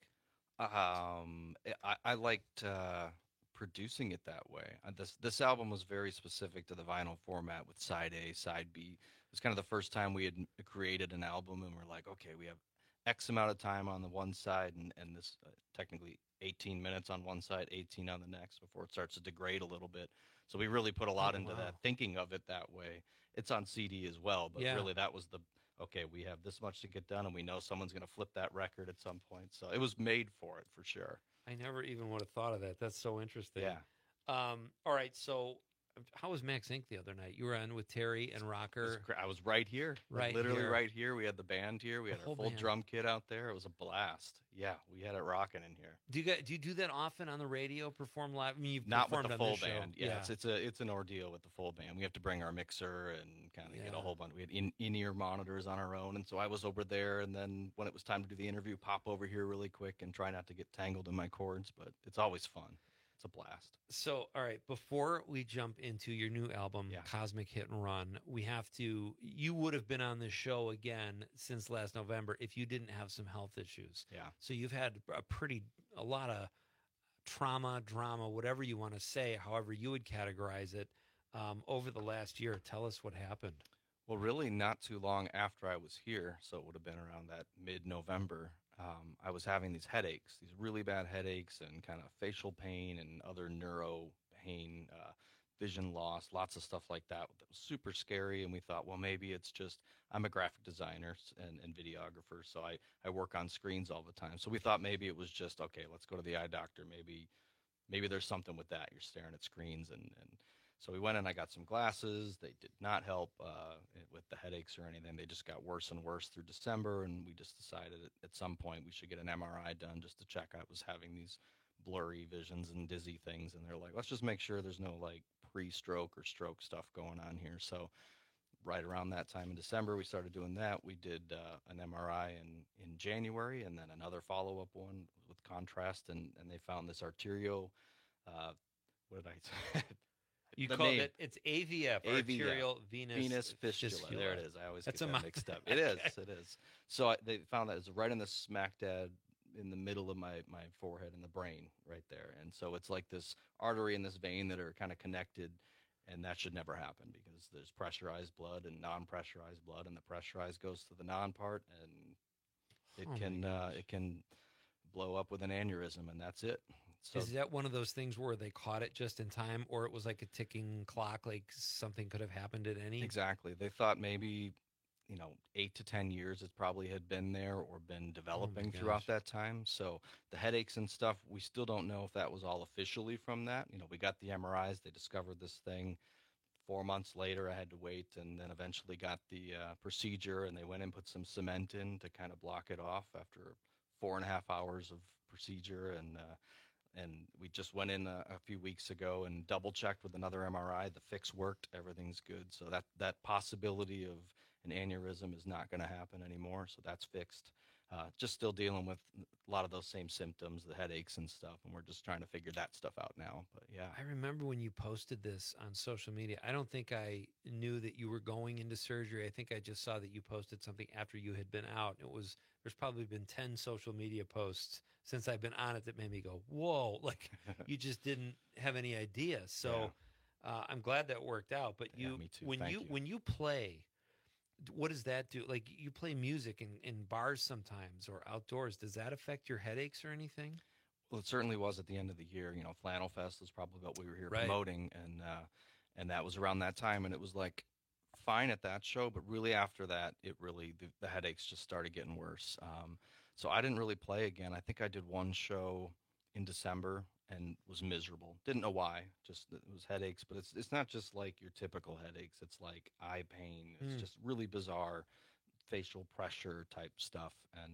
I liked producing it that way. This album was very specific to the vinyl format with side A, side B. It was kind of the first time we had created an album, and we're like, okay, we have X amount of time on the one side, and this technically 18 minutes on one side, 18 on the next before it starts to degrade a little bit. So we really put a lot into that, thinking of it that way. It's on CD as well, but really that was okay, we have this much to get done, and we know someone's going to flip that record at some point. So it was made for it, for sure. I never even would have thought of that. That's so interesting. Yeah. All right, so how was Max Inc. the other night? You were on with Terry and Rocker. I was right here. Literally right here. We had the band here. We had our full drum kit out there. It was a blast. Yeah, we had it rocking in here. Do you do that often on the radio, perform live? I mean, you've not with performed the on full this band. Show. Yeah, it's an ordeal with the full band. We have to bring our mixer and kind of get a whole bunch. We had in-ear monitors on our own, and so I was over there, and then when it was time to do the interview, pop over here really quick and try not to get tangled in my cords, but it's always fun. It's a blast. So, all right, before we jump into your new album, Cosmic Hit and Run, you would have been on this show again since last November if you didn't have some health issues. Yeah. So you've had a lot of trauma, drama, whatever you want to say, however you would categorize it, over the last year. Tell us what happened. Well, really not too long after I was here, so it would have been around that mid-November, I was having these headaches, these really bad headaches and kind of facial pain and other neuro pain, vision loss, lots of stuff like that. That was super scary, and we thought, well, maybe it's just, I'm a graphic designer and videographer, so I work on screens all the time. So we thought maybe it was just, okay, let's go to the eye doctor. Maybe maybe there's something with that. You're staring at screens. And so we went and I got some glasses. They did not help with the headaches or anything. They just got worse and worse through December. And we just decided at some point we should get an MRI done just to check. I was having these blurry visions and dizzy things. And they're like, let's just make sure there's no like pre-stroke or stroke stuff going on here. So right around that time in December, we started doing that. We did an MRI in January, and then another follow-up one with contrast, and they found this arterial, what did I say? You called it, it's AVF, arterial venous fistula. fistula. There it is. I always That's get that mixed up. It is. It is. So they found that it was right in the smack dab in the middle of my forehead and the brain right there. And so it's like this artery and this vein that are kind of connected. And that should never happen because there's pressurized blood and non-pressurized blood, and the pressurized goes to the non part, and it can blow up with an aneurysm, and that's it. So is that one of those things where they caught it just in time, or it was like a ticking clock, like something could have happened at any? Exactly. They thought maybe 8 to 10 years it probably had been there or been developing throughout that time. So the headaches and stuff, we still don't know if that was all officially from that. We got the MRIs, they discovered this thing. 4 months later, I had to wait, and then eventually got the procedure, and they went and put some cement in to kind of block it off after 4.5 hours of procedure. And we just went in a few weeks ago and double checked with another MRI. The fix worked, everything's good. So that possibility of an aneurysm is not going to happen anymore. So that's fixed. Just still dealing with a lot of those same symptoms, the headaches and stuff. And we're just trying to figure that stuff out now. But yeah. I remember when you posted this on social media, I don't think I knew that you were going into surgery. I think I just saw that you posted something after you had been out. There's probably been 10 social media posts since I've been on it that made me go, whoa, like you just didn't have any idea. So I'm glad that worked out. But me too. When you play, what does that do? Like you play music in bars sometimes or outdoors. Does that affect your headaches or anything? Well, it certainly was at the end of the year. Flannel Fest was probably what we were here promoting, and that was around that time, and it was like fine at that show, but really after that, the headaches just started getting worse. So I didn't really play again. I think I did one show in December and was miserable. Didn't know why. Just it was headaches, but it's not just like your typical headaches. It's like eye pain. It's just really bizarre facial pressure type stuff.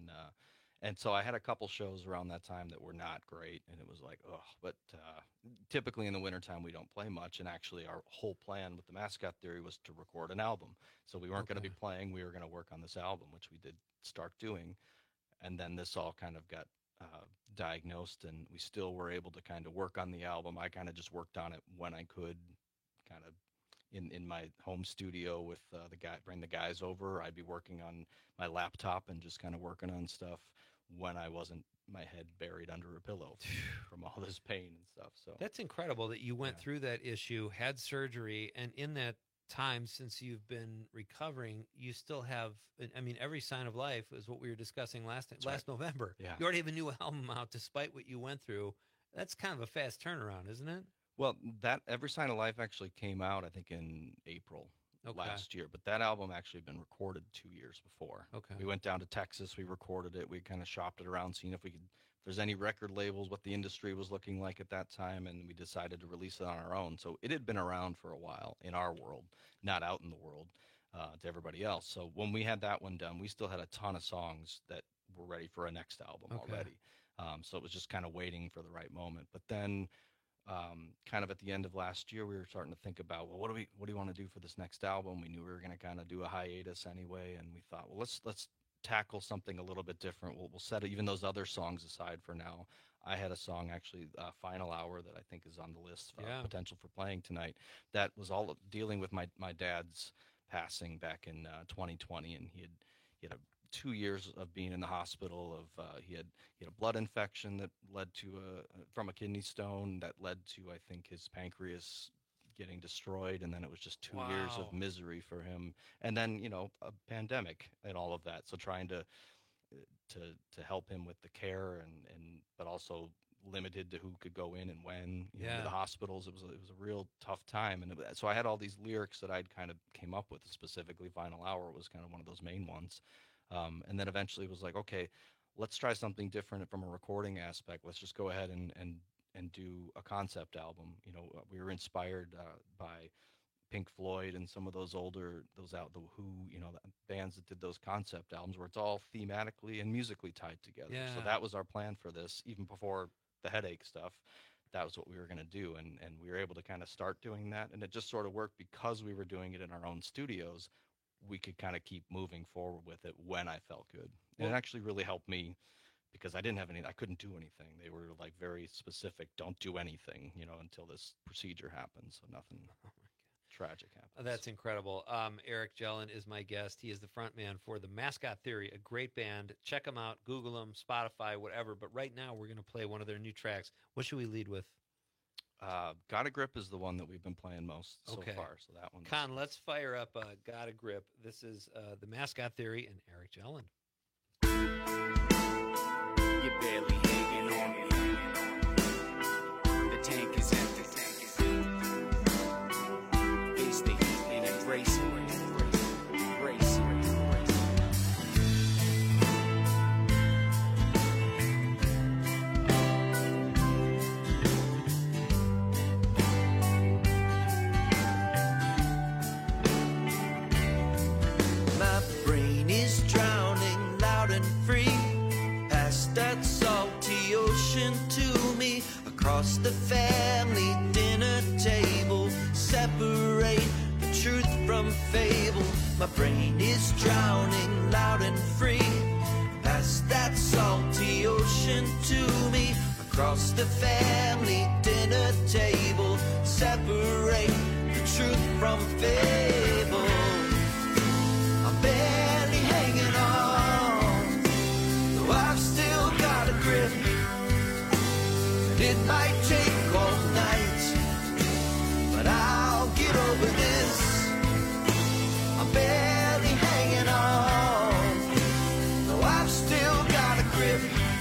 And so I had a couple shows around that time that were not great, and it was like, oh, but typically in the wintertime we don't play much, and actually our whole plan with the Mascot Theory was to record an album. So we weren't going to be playing, we were going to work on this album, which we did start doing, and then this all kind of got diagnosed, and we still were able to kind of work on the album. I kind of just worked on it when I could, kind of in my home studio with bring the guys over. I'd be working on my laptop and just kind of working on stuff when I wasn't my head buried under a pillow from all this pain and stuff. So that's incredible that you went through that issue, had surgery, and in that time since you've been recovering, you still have, I mean, Every Sign of Life is what we were discussing last November. Yeah. You already have a new album out despite what you went through. That's kind of a fast turnaround, isn't it? Well, that Every Sign of Life actually came out, I think, in April last year. But that album actually had been recorded 2 years before. Okay. We went down to Texas. We recorded it. We kind of shopped it around, seeing if there's any record labels, what the industry was looking like at that time. And we decided to release it on our own. So it had been around for a while in our world, not out in the world to everybody else. So when we had that one done, we still had a ton of songs that were ready for a next album already. So it was just kind of waiting for the right moment. But then kind of at the end of last year, we were starting to think about, well, what do you want to do for this next album? We knew we were going to kind of do a hiatus anyway, and we thought, well, let's tackle something a little bit different. We'll set even those other songs aside for now. I had a song actually, Final Hour, that I think is on the list, potential for playing tonight. That was all dealing with my dad's passing back in 2020, and he had a 2 years of being in the hospital. He had a blood infection that led to from a kidney stone that led to, I think, his pancreas getting destroyed, and then it was just 2 years of misery for him, and then a pandemic and all of that. So trying to help him with the care and but also limited to who could go in and when to the hospitals. It was a real tough time, and so I had all these lyrics that I'd kind of came up with. Specifically, Final Hour was kind of one of those main ones. And then eventually it was like, okay, let's try something different from a recording aspect. Let's just go ahead and do a concept album. You know, we were inspired by Pink Floyd and some of those older, the Who, you know, the bands that did those concept albums where it's all thematically and musically tied together. Yeah. So that was our plan for this, even before the Headache stuff. That was what we were going to do, and we were able to kind of start doing that, and it just sort of worked because we were doing it in our own studios. We could kind of keep moving forward with it when I felt good, and it actually really helped me because I couldn't do anything. They were like very specific, don't do anything, you know, until this procedure happens, so nothing tragic happens. That's incredible. Eric Jelen is my guest. He is the front man for the Mascot Theory, a great band. Check them out, Google them, Spotify, whatever. But right now we're going to play one of their new tracks. What should we lead with? Got a Grip is the one that we've been playing most so far. So that one. Con, let's fire up Got a Grip. This is the Mascot Theory and Eric Jelen. You're barely hanging on. The tank is empty. Embrace it. Embrace it. My brain is drowning loud and free, past that salty ocean to me, across the family dinner table, separate truth from fable. My brain is drowning loud and free, past that salty ocean to me, across the family dinner table, separate the truth from fable. I'm barely hanging on, though I've still got a grip, and it might take all night, but I'll get over this. I'm barely hanging on, though I've still got a grip,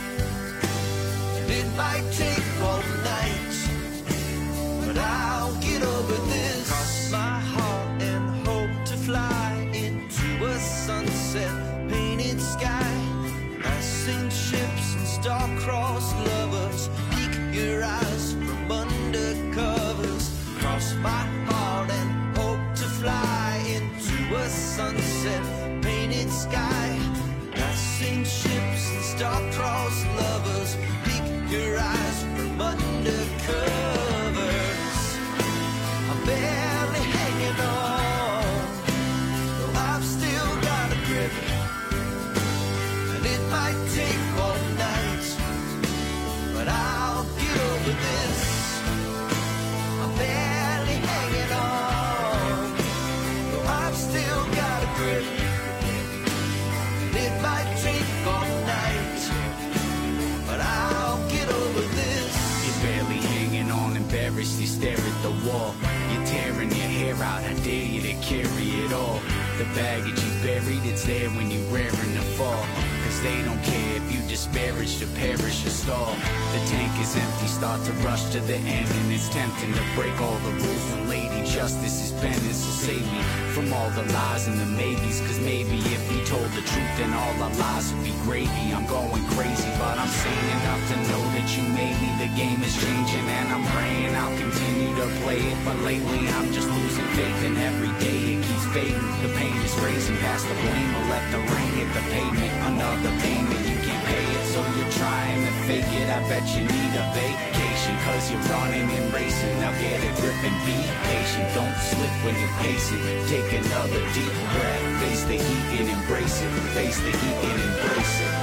and it might take all night, but I'll get over this. Cross my heart and hope to fly into a sunset painted sky, passing ships and star-crossed lovers, peek your eyes from under covers. Cross my heart and hope to fly into a sunset painted sky, passing ships and star-crossed lovers, peek your eyes from under covers. I'm barely hanging on, though I've still got a grip, and it might take all night, but I'll get over this. I'm barely hanging on, though I've still got a grip, and it might take all night, but I'll get over this. You're barely hanging on, embarrassed, you stare at the wall. You're tearing your hair out, I dare you to carry it all. The baggage you buried, it's there when you're raring to fall. Cause they don't care if you disparage to perish or stall. The tank is empty, start to rush to the end, and it's tempting to break all the rules when Lady Justice is bending. So save me from all the lies and the maybes, cause maybe if we told the truth then all our lies would be gravy. I'm going crazy, but I'm sane enough to know that you made me. The game is changing and I'm praying I'll continue to play it, but lately I'm just losing faith, and every day it keeps fading. The pain is raising past the blame, or let the rain hit the pavement. Another payment, you can't pay it, so you're trying to fake it. I bet you need a vacation, cause you're running and racing. Now get a grip and be patient, don't slip when you're pacing. Take another deep breath, face the heat and embrace it. Face the heat and embrace it.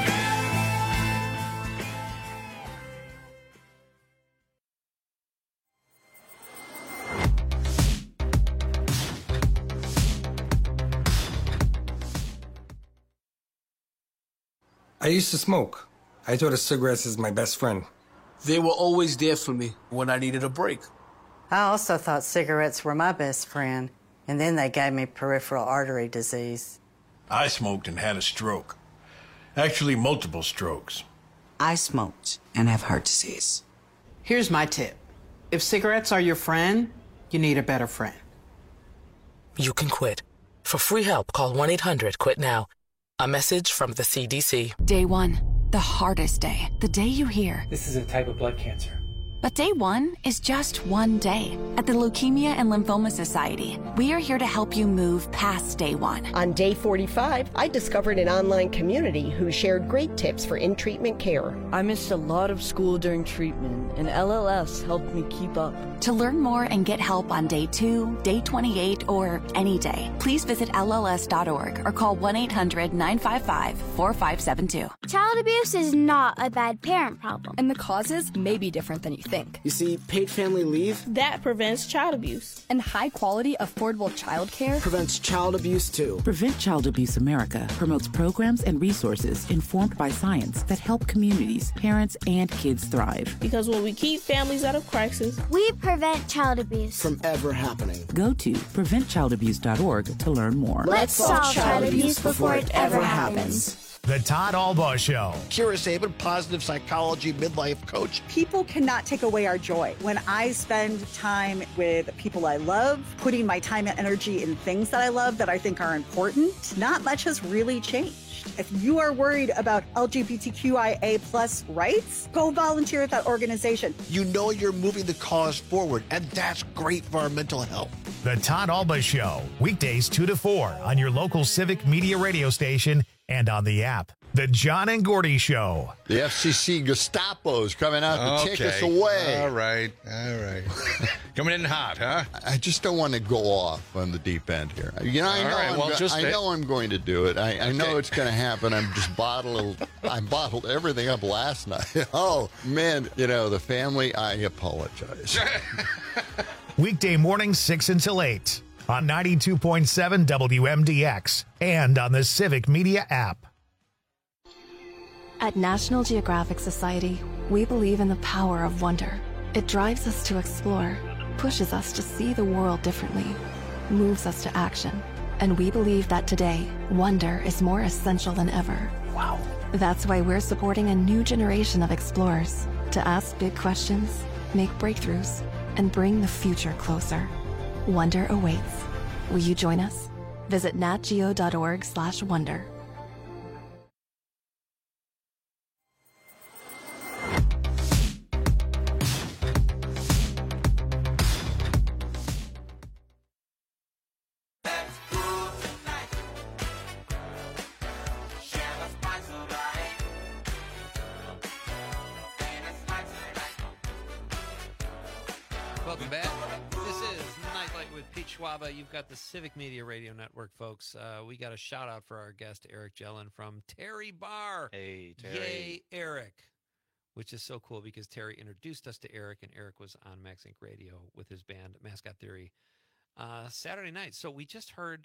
I used to smoke. I thought of cigarettes as my best friend. They were always there for me when I needed a break. I also thought cigarettes were my best friend, and then they gave me peripheral artery disease. I smoked and had a stroke. Actually, multiple strokes. I smoked and have heart disease. Here's my tip. If cigarettes are your friend, you need a better friend. You can quit. For free help, call 1-800-QUIT-NOW. A message from the CDC. Day one, the hardest day. The day you hear, this is a type of blood cancer. But day one is just one day. At the Leukemia and Lymphoma Society, we are here to help you move past day one. On day 45, I discovered an online community who shared great tips for in-treatment care. I missed a lot of school during treatment, and LLS helped me keep up. To learn more and get help on day 2, day 28, or any day, please visit LLS.org or call 1-800-955-4572. Child abuse is not a bad parent problem. And the causes may be different than you think. You see, paid family leave that prevents child abuse. And high quality, affordable child care prevents child abuse too. Prevent Child Abuse America promotes programs and resources informed by science that help communities, parents, and kids thrive. Because when we keep families out of crisis, we prevent child abuse from ever happening. Go to preventchildabuse.org to learn more. Let's solve child abuse before it ever happens. The Todd Albaugh Show. Kira Sabin, positive psychology midlife coach. People cannot take away our joy. When I spend time with people I love, putting my time and energy in things that I love that I think are important, not much has really changed. If you are worried about LGBTQIA plus rights, go volunteer at that organization. You know you're moving the cause forward, and that's great for our mental health. The Todd Albaugh Show, weekdays 2 to 4 on your local Civic Media radio station and on the app. The John and Gordy Show. The FCC Gestapo's coming out to take us away. All right. Coming in hot, huh? I just don't want to go off on the deep end here. You know, I know I'm going to do it. I know it's going to happen. I bottled everything up last night. Oh, man, the family, I apologize. Weekday mornings 6 until 8 on 92.7 WMDX and on the Civic Media app. At National Geographic Society, we believe in the power of wonder. It drives us to explore, pushes us to see the world differently, moves us to action. And we believe that today, wonder is more essential than ever. Wow. That's why we're supporting a new generation of explorers to ask big questions, make breakthroughs, and bring the future closer. Wonder awaits. Will you join us? Visit natgeo.org/wonder. Welcome back. This is Nightlight with Pete Schwaba. You've got the Civic Media Radio Network, folks. We got a shout out for our guest, Eric Jellin from Terry Bar. Hey, Terry. Yay, Eric. Which is so cool because Terry introduced us to Eric, and Eric was on Max Inc. Radio with his band, Mascot Theory, Saturday night. So we just heard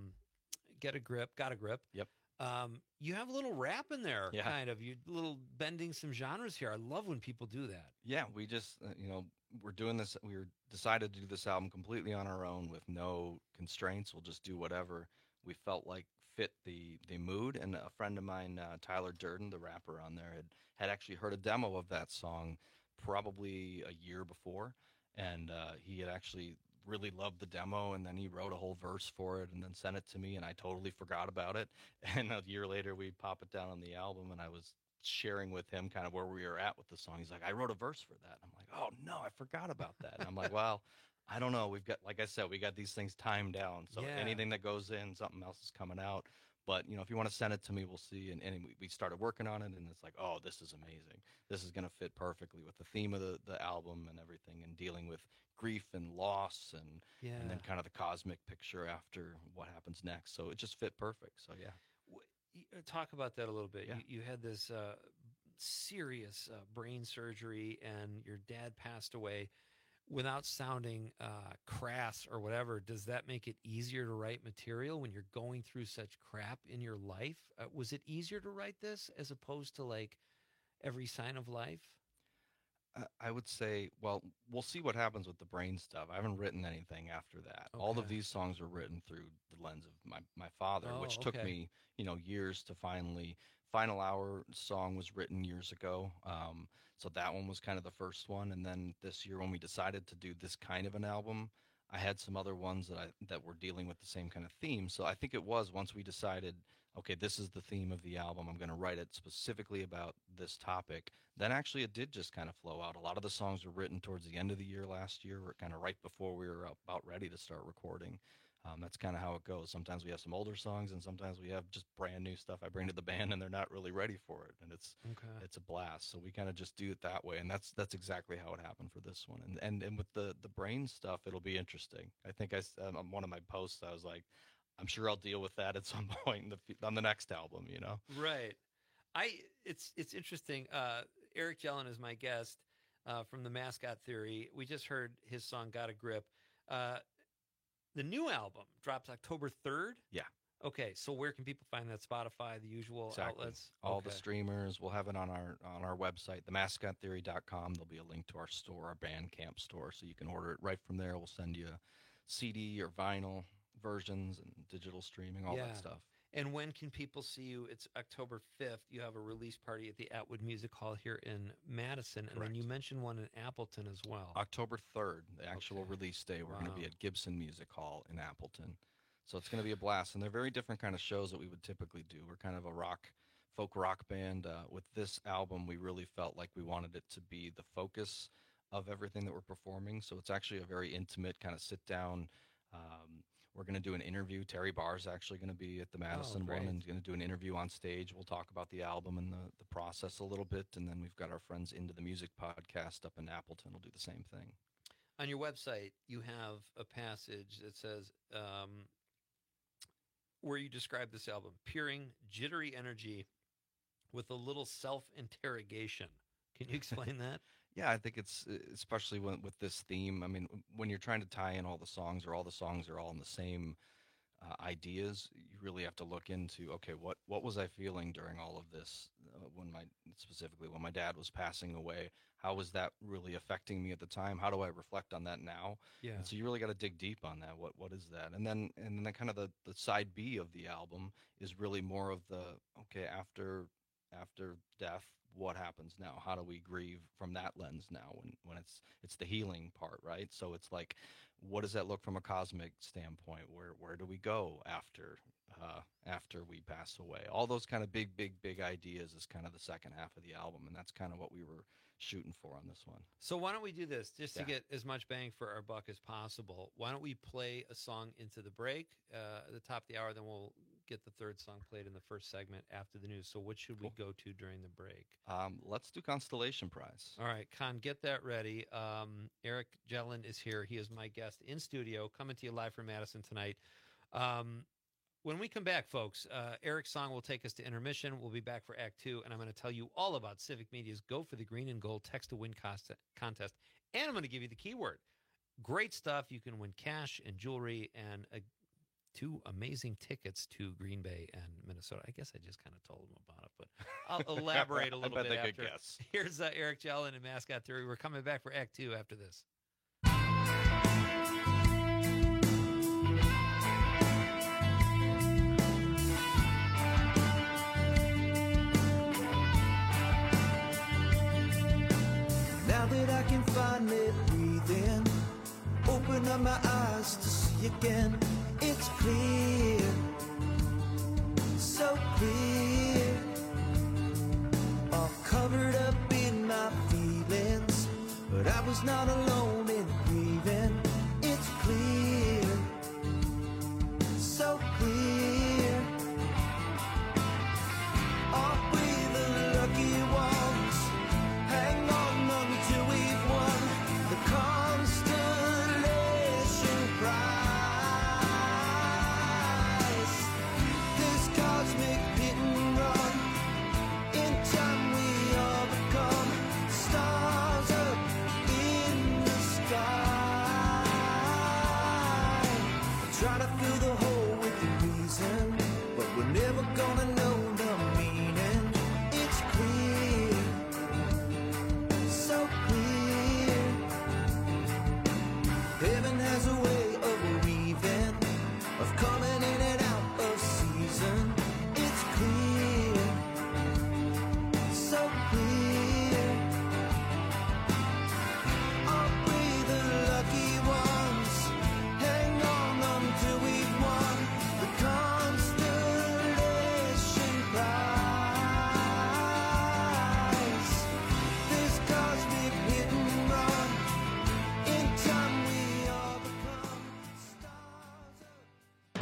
Got a Grip. Yep. You have a little rap in there, Yeah. kind of. You're a little bending some genres here. I love when people do that. Yeah, we just, we're doing this. We decided to do this album completely on our own with no constraints. We'll just do whatever we felt like fit the mood. And a friend of mine, Tyler Durden, the rapper on there, had actually heard a demo of that song probably a year before. And he had actually really loved the demo, and then he wrote a whole verse for it and then sent it to me, and I totally forgot about it. And a year later, we pop it down on the album, and I was sharing with him kind of where we were at with the song. He's like, I wrote a verse for that. I'm like, oh, no, I forgot about that. And I'm like, well, I don't know. We've got, like I said, we got these things timed down. So anything that goes in, something else is coming out. But, if you want to send it to me, we'll see. And we started working on it, and it's like, oh, this is amazing. This is going to fit perfectly with the theme of the album and everything, and dealing with grief and loss and then kind of the cosmic picture after what happens next. So it just fit perfect. So, yeah. Talk about that a little bit. Yeah. You had this serious brain surgery, and your dad passed away. Without sounding crass or whatever, does that make it easier to write material when you're going through such crap in your life? Was it easier to write this as opposed to like Every Sign of Life? I would say, well, we'll see what happens with the brain stuff. I haven't written anything after that. Okay. All of these songs were written through the lens of my father, which took me, years to Final Hour song was written years ago. So that one was kind of the first one. And then this year when we decided to do this kind of an album, I had some other ones that were dealing with the same kind of theme. So I think it was once we decided, okay, this is the theme of the album, I'm going to write it specifically about this topic, then actually it did just kind of flow out. A lot of the songs were written towards the end of the year last year, or kind of right before we were about ready to start recording. That's kind of how it goes. Sometimes we have some older songs, and sometimes we have just brand new stuff I bring to the band, and they're not really ready for it, and it's a blast. So we kind of just do it that way, and that's exactly how it happened for this one. And with the brain stuff, it'll be interesting. I think on one of my posts, I was like, I'm sure I'll deal with that at some point on the next album, you know? Right. It's interesting. Eric Jelen is my guest from the Mascot Theory. We just heard his song "Got a Grip." The new album drops October 3rd? Yeah. Okay, so where can people find that? Spotify, the usual outlets? All the streamers. We'll have it on our website, themascottheory.com. There'll be a link to our store, our Bandcamp store, so you can order it right from there. We'll send you a CD or vinyl versions and digital streaming, all that stuff. And when can people see you? It's October 5th. You have a release party at the Atwood Music Hall here in Madison. Correct. And then you mentioned one in Appleton as well. October 3rd, the actual release day. We're going to be at Gibson Music Hall in Appleton. So it's going to be a blast. And they're very different kind of shows that we would typically do. We're kind of a folk rock band. With this album, we really felt like we wanted it to be the focus of everything that we're performing. So it's actually a very intimate kind of sit-down. We're going to do an interview. Terry Barr is actually going to be at the Madison one and going to do an interview on stage. We'll talk about the album and the process a little bit. And then we've got our friends Into the Music podcast up in Appleton will do the same thing. On your website, you have a passage that says, where you describe this album, peering, jittery energy with a little self-interrogation. Can you explain that? Yeah, I think it's especially with this theme. I mean, when you're trying to tie in all the songs are all in the same ideas, you really have to look into, okay, what was I feeling during all of this specifically when my dad was passing away? How was that really affecting me at the time? How do I reflect on that now? Yeah. And so you really got to dig deep on that. What is that? And then kind of the side B of the album is really more of the, okay, after death, what happens now? How do we grieve from that lens now when it's the healing part, right? So it's like, what does that look from a cosmic standpoint? Where do we go after we pass away? All those kind of big ideas is kind of the second half of the album, and that's kind of what we were shooting for on this one. So why don't we do this just to get as much bang for our buck as possible? Why don't we play a song into the break at the top of the hour, then we'll get the third song played in the first segment after the news. So what should we go to during the break? Let's do Constellation Prize. All right, Con, get that ready. Eric Jelen is here. He is my guest in studio, coming to you live from Madison tonight. When we come back, folks, Eric's song will take us to intermission. We'll be back for Act 2, and I'm going to tell you all about Civic Media's Go for the Green and Gold Text to Win contest, and I'm going to give you the keyword. Great stuff. You can win cash and jewelry and 2 amazing tickets to Green Bay and Minnesota. I guess I just kind of told them about it, but I'll elaborate a little bit after. I bet they could guess. Here's Eric Jelen and Mascot Theory. We're coming back for Act 2 after this. Now that I can finally breathe in, open up my eyes to see again. It's clear, so clear. All covered up in my feelings, but I was not alone in grieving. It's clear, so clear. Are we the lucky ones? Hang on until we've won the Constellation Prize. This cosmic hit and run, in time we all become stars up in the sky. Try to fill the hole with the reason, but we're never gonna know the meaning. It's clear, so clear. Heaven has a way of weaving, of coming in and out of season. It's clear, so clear. Are we the lucky ones?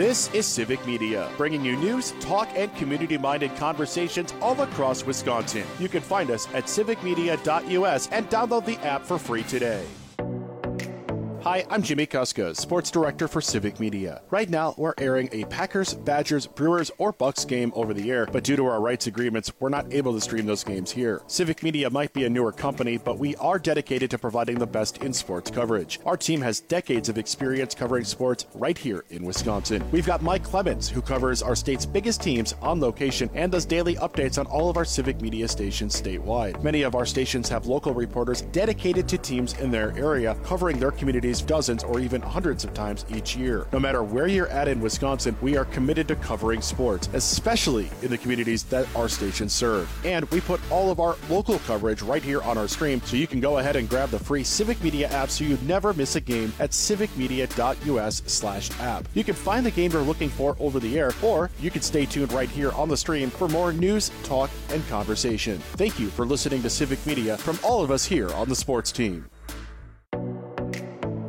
This is Civic Media, bringing you news, talk, and community-minded conversations all across Wisconsin. You can find us at civicmedia.us and download the app for free today. Hi, I'm Jimmy Kuska, Sports Director for Civic Media. Right now, we're airing a Packers, Badgers, Brewers, or Bucks game over the air, but due to our rights agreements, we're not able to stream those games here. Civic Media might be a newer company, but we are dedicated to providing the best in sports coverage. Our team has decades of experience covering sports right here in Wisconsin. We've got Mike Clemens, who covers our state's biggest teams on location and does daily updates on all of our Civic Media stations statewide. Many of our stations have local reporters dedicated to teams in their area, covering their communities dozens or even hundreds of times each year. No matter where you're at in Wisconsin, we are committed to covering sports, especially in the communities that our stations serve. And we put all of our local coverage right here on our stream, so you can go ahead and grab the free Civic Media app so you never miss a game at civicmedia.us/app. You can find the game you're looking for over the air, or you can stay tuned right here on the stream for more news, talk, and conversation. Thank you for listening to Civic Media from all of us here on the sports team.